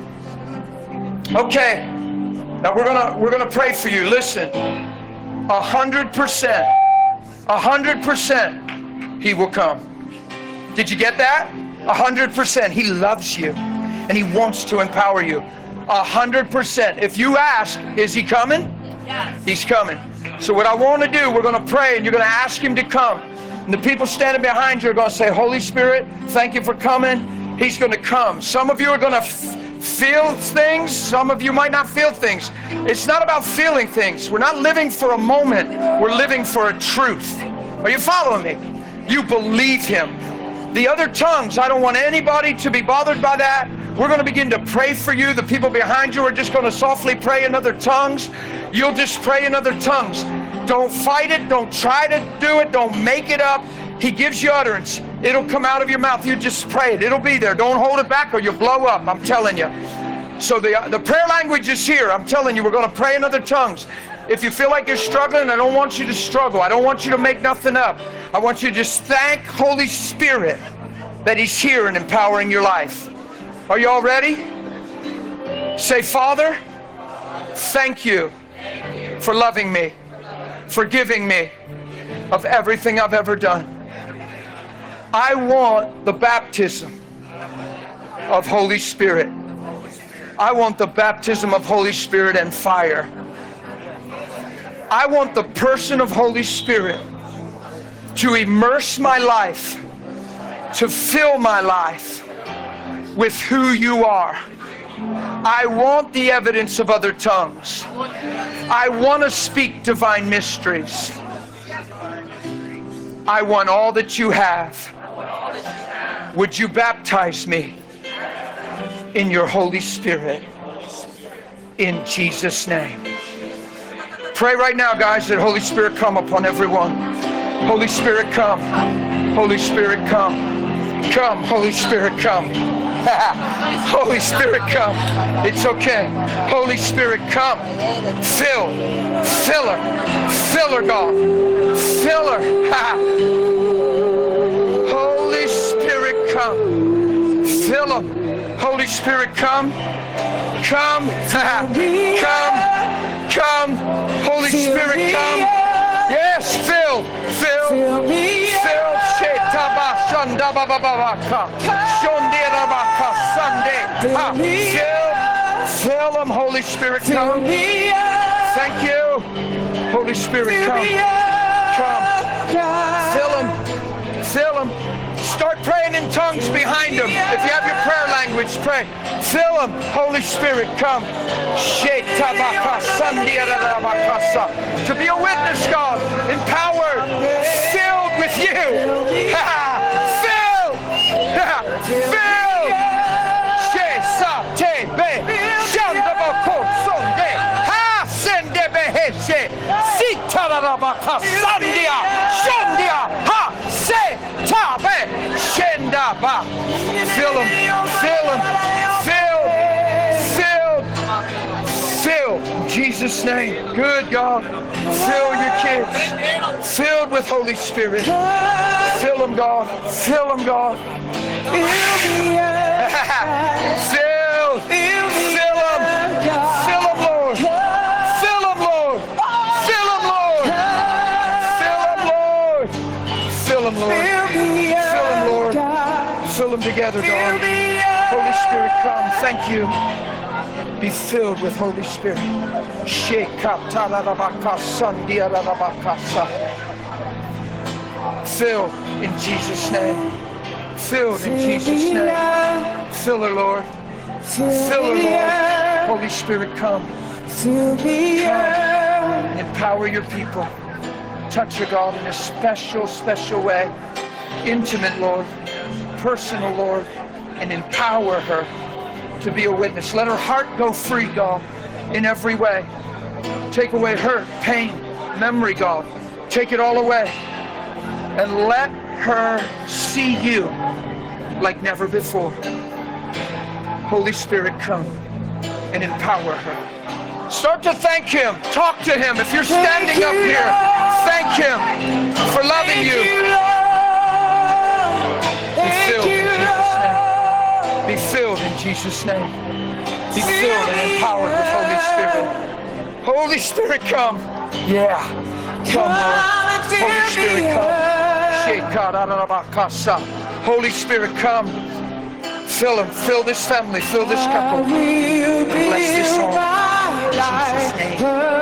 Okay. Now we're gonna we're gonna pray for you. Listen. A hundred percent, a hundred percent, he will come. Did you get that? A hundred percent. He loves you and he wants to empower you. A hundred percent. If you ask, is he coming? Yes. He's coming. So what I want to do, we're going to pray and you're going to ask him to come. And the people standing behind you are going to say, Holy Spirit, thank you for coming. He's going to come. Some of you are going to f- feel things. Some of you might not feel things. It's not about feeling things. We're not living for a moment. We're living for a truth. Are you following me? You believe him. The other tongues, I don't want anybody to be bothered by that. We're going to begin to pray for you. The people behind you are just going to softly pray in other tongues. You'll just pray in other tongues. Don't fight it. Don't try to do it. Don't make it up. He gives you utterance. It'll come out of your mouth. You just pray it. It'll be there. Don't hold it back or you'll blow up. I'm telling you. So the, the prayer language is here. I'm telling you, we're going to pray in other tongues. If you feel like you're struggling, I don't want you to struggle. I don't want you to make nothing up. I want you to just thank Holy Spirit that he's here and empowering your life. Are you all ready? Say, Father, thank you for loving me, forgiving me of everything I've ever done. I want the baptism of Holy Spirit. I want the baptism of Holy Spirit and fire. I want the person of Holy Spirit to immerse my life, to fill my life with who you are. I want the evidence of other tongues. I want to speak divine mysteries. I want all that you have. Would you baptize me in your Holy Spirit? In Jesus' name. Pray right now, guys, that Holy Spirit come upon everyone. Holy Spirit, come. Holy Spirit, come. Come, Holy Spirit, come. Holy Spirit, come. It's okay. Holy Spirit, come. Fill. Fill her. Fill her, God. Fill her. Holy Spirit, come. Fill him. Holy Spirit, come. Come. Come. Come. Holy Spirit, come. Yes, fill. Fill. Fill. Fill. Fill him. Holy Spirit, come. Thank you. Holy Spirit, come. Come. Fill him. Fill him. Start praying in tongues behind him. If you have your prayer language, pray. Fill him. Holy Spirit, come. To be a witness, God, empowered, filled with you. Fill. Fill. Fill him, fill him, fill, fill, fill. In Jesus' name. Good, God. Fill your kids. Filled with Holy Spirit. Fill them, God. Fill them, God. Fill. Fill them. Fill them, Lord. Fill them, Lord. Fill them, Lord. Fill them, Lord. Fill them, Lord. Fill them, Lord. Fill them together, God. Holy Spirit, come. Thank you. Be filled with Holy Spirit. Filled in Jesus' name. Filled in Jesus' name. Fill her, Lord. Fill her, Lord. Holy Spirit, come. Come. Empower your people. Touch her, God, in a special, special way. Intimate, Lord. Personal, Lord. And empower her to be a witness. Let her heart go free, God, in every way. Take away hurt, pain, memory, God. Take it all away. And let her see you like never before. Holy Spirit, come and empower her. Start to thank him. Talk to him. If you're standing up here, thank him for loving you. Be filled in Jesus' name. Be filled in Jesus' name. Be filled and empowered with Holy Spirit. Holy Spirit, come. Yeah. Come, Lord. Holy Spirit, come. Holy Spirit, come. Fill him. Fill this family. Fill this couple. Bless this home. In Jesus' name.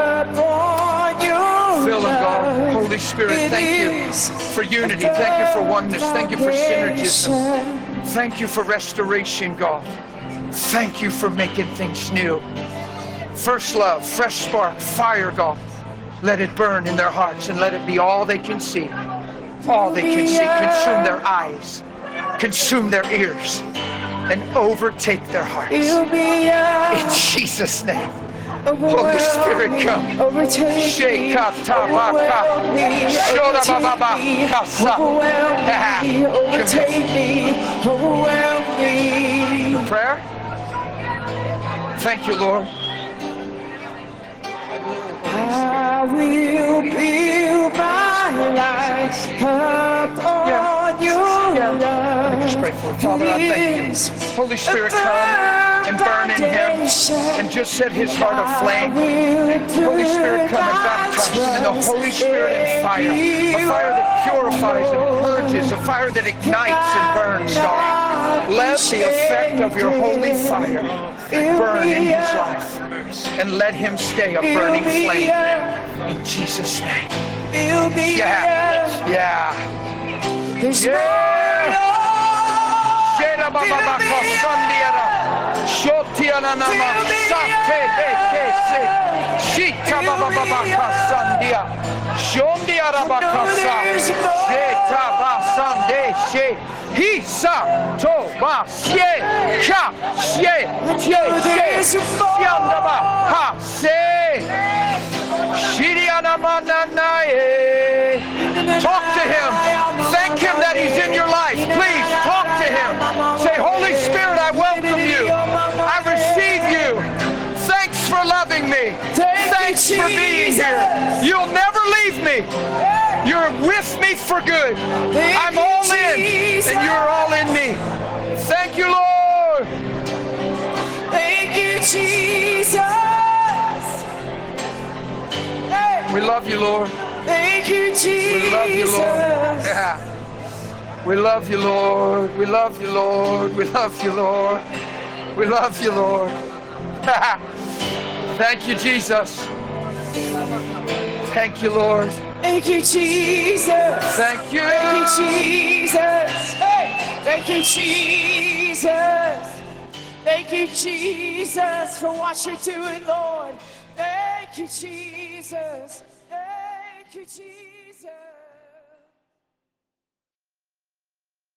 Fill them, God. Holy Spirit, thank you for unity. Thank you for oneness. Thank you for synergism. Thank you for restoration, God. Thank you for making things new. First love, fresh spark, fire, God. Let it burn in their hearts and let it be all they can see. All they can see. Consume their eyes. Consume their ears. And overtake their hearts. In Jesus' name. Holy Spirit, come. Overtake me. Overwhelm me. Prayer? Thank you, Lord. I will build my life upon your love. Just pray for it. Father, I thank you. Holy Spirit, come and burn in him and just set his heart aflame. Holy Spirit, come and baptize him in the Holy Spirit and fire. A fire that purifies and purges, a fire that ignites and burns, God. Let the effect of your holy fire burn in his life. And let him stay a burning flame. In Jesus' name. Yeah. Yeah. Hisa to ba sie ka sie tie sie siandaba ha se shiriana mananae. Talk to him. Thank him that he's in your life. Please talk to him. Say, Holy Spirit, I welcome you. I receive you. Thanks for loving me. Thanks for being here. You'll never leave me. You're with me for good. I'm all in, and you're all in me. Thank you, Lord. Thank you, Jesus. We love you, Lord. Thank you, Jesus. We love you, Lord. Yeah. We love you, Lord. We love you, Lord. We love you, Lord. We love you, Lord. Thank you, Jesus. Thank you, Lord. Thank you, Jesus. Thank you. Thank you, Jesus. Hey. Thank you, Jesus. Thank you, Jesus, for what you're doing, Lord. Thank you, Jesus. Thank you, Jesus.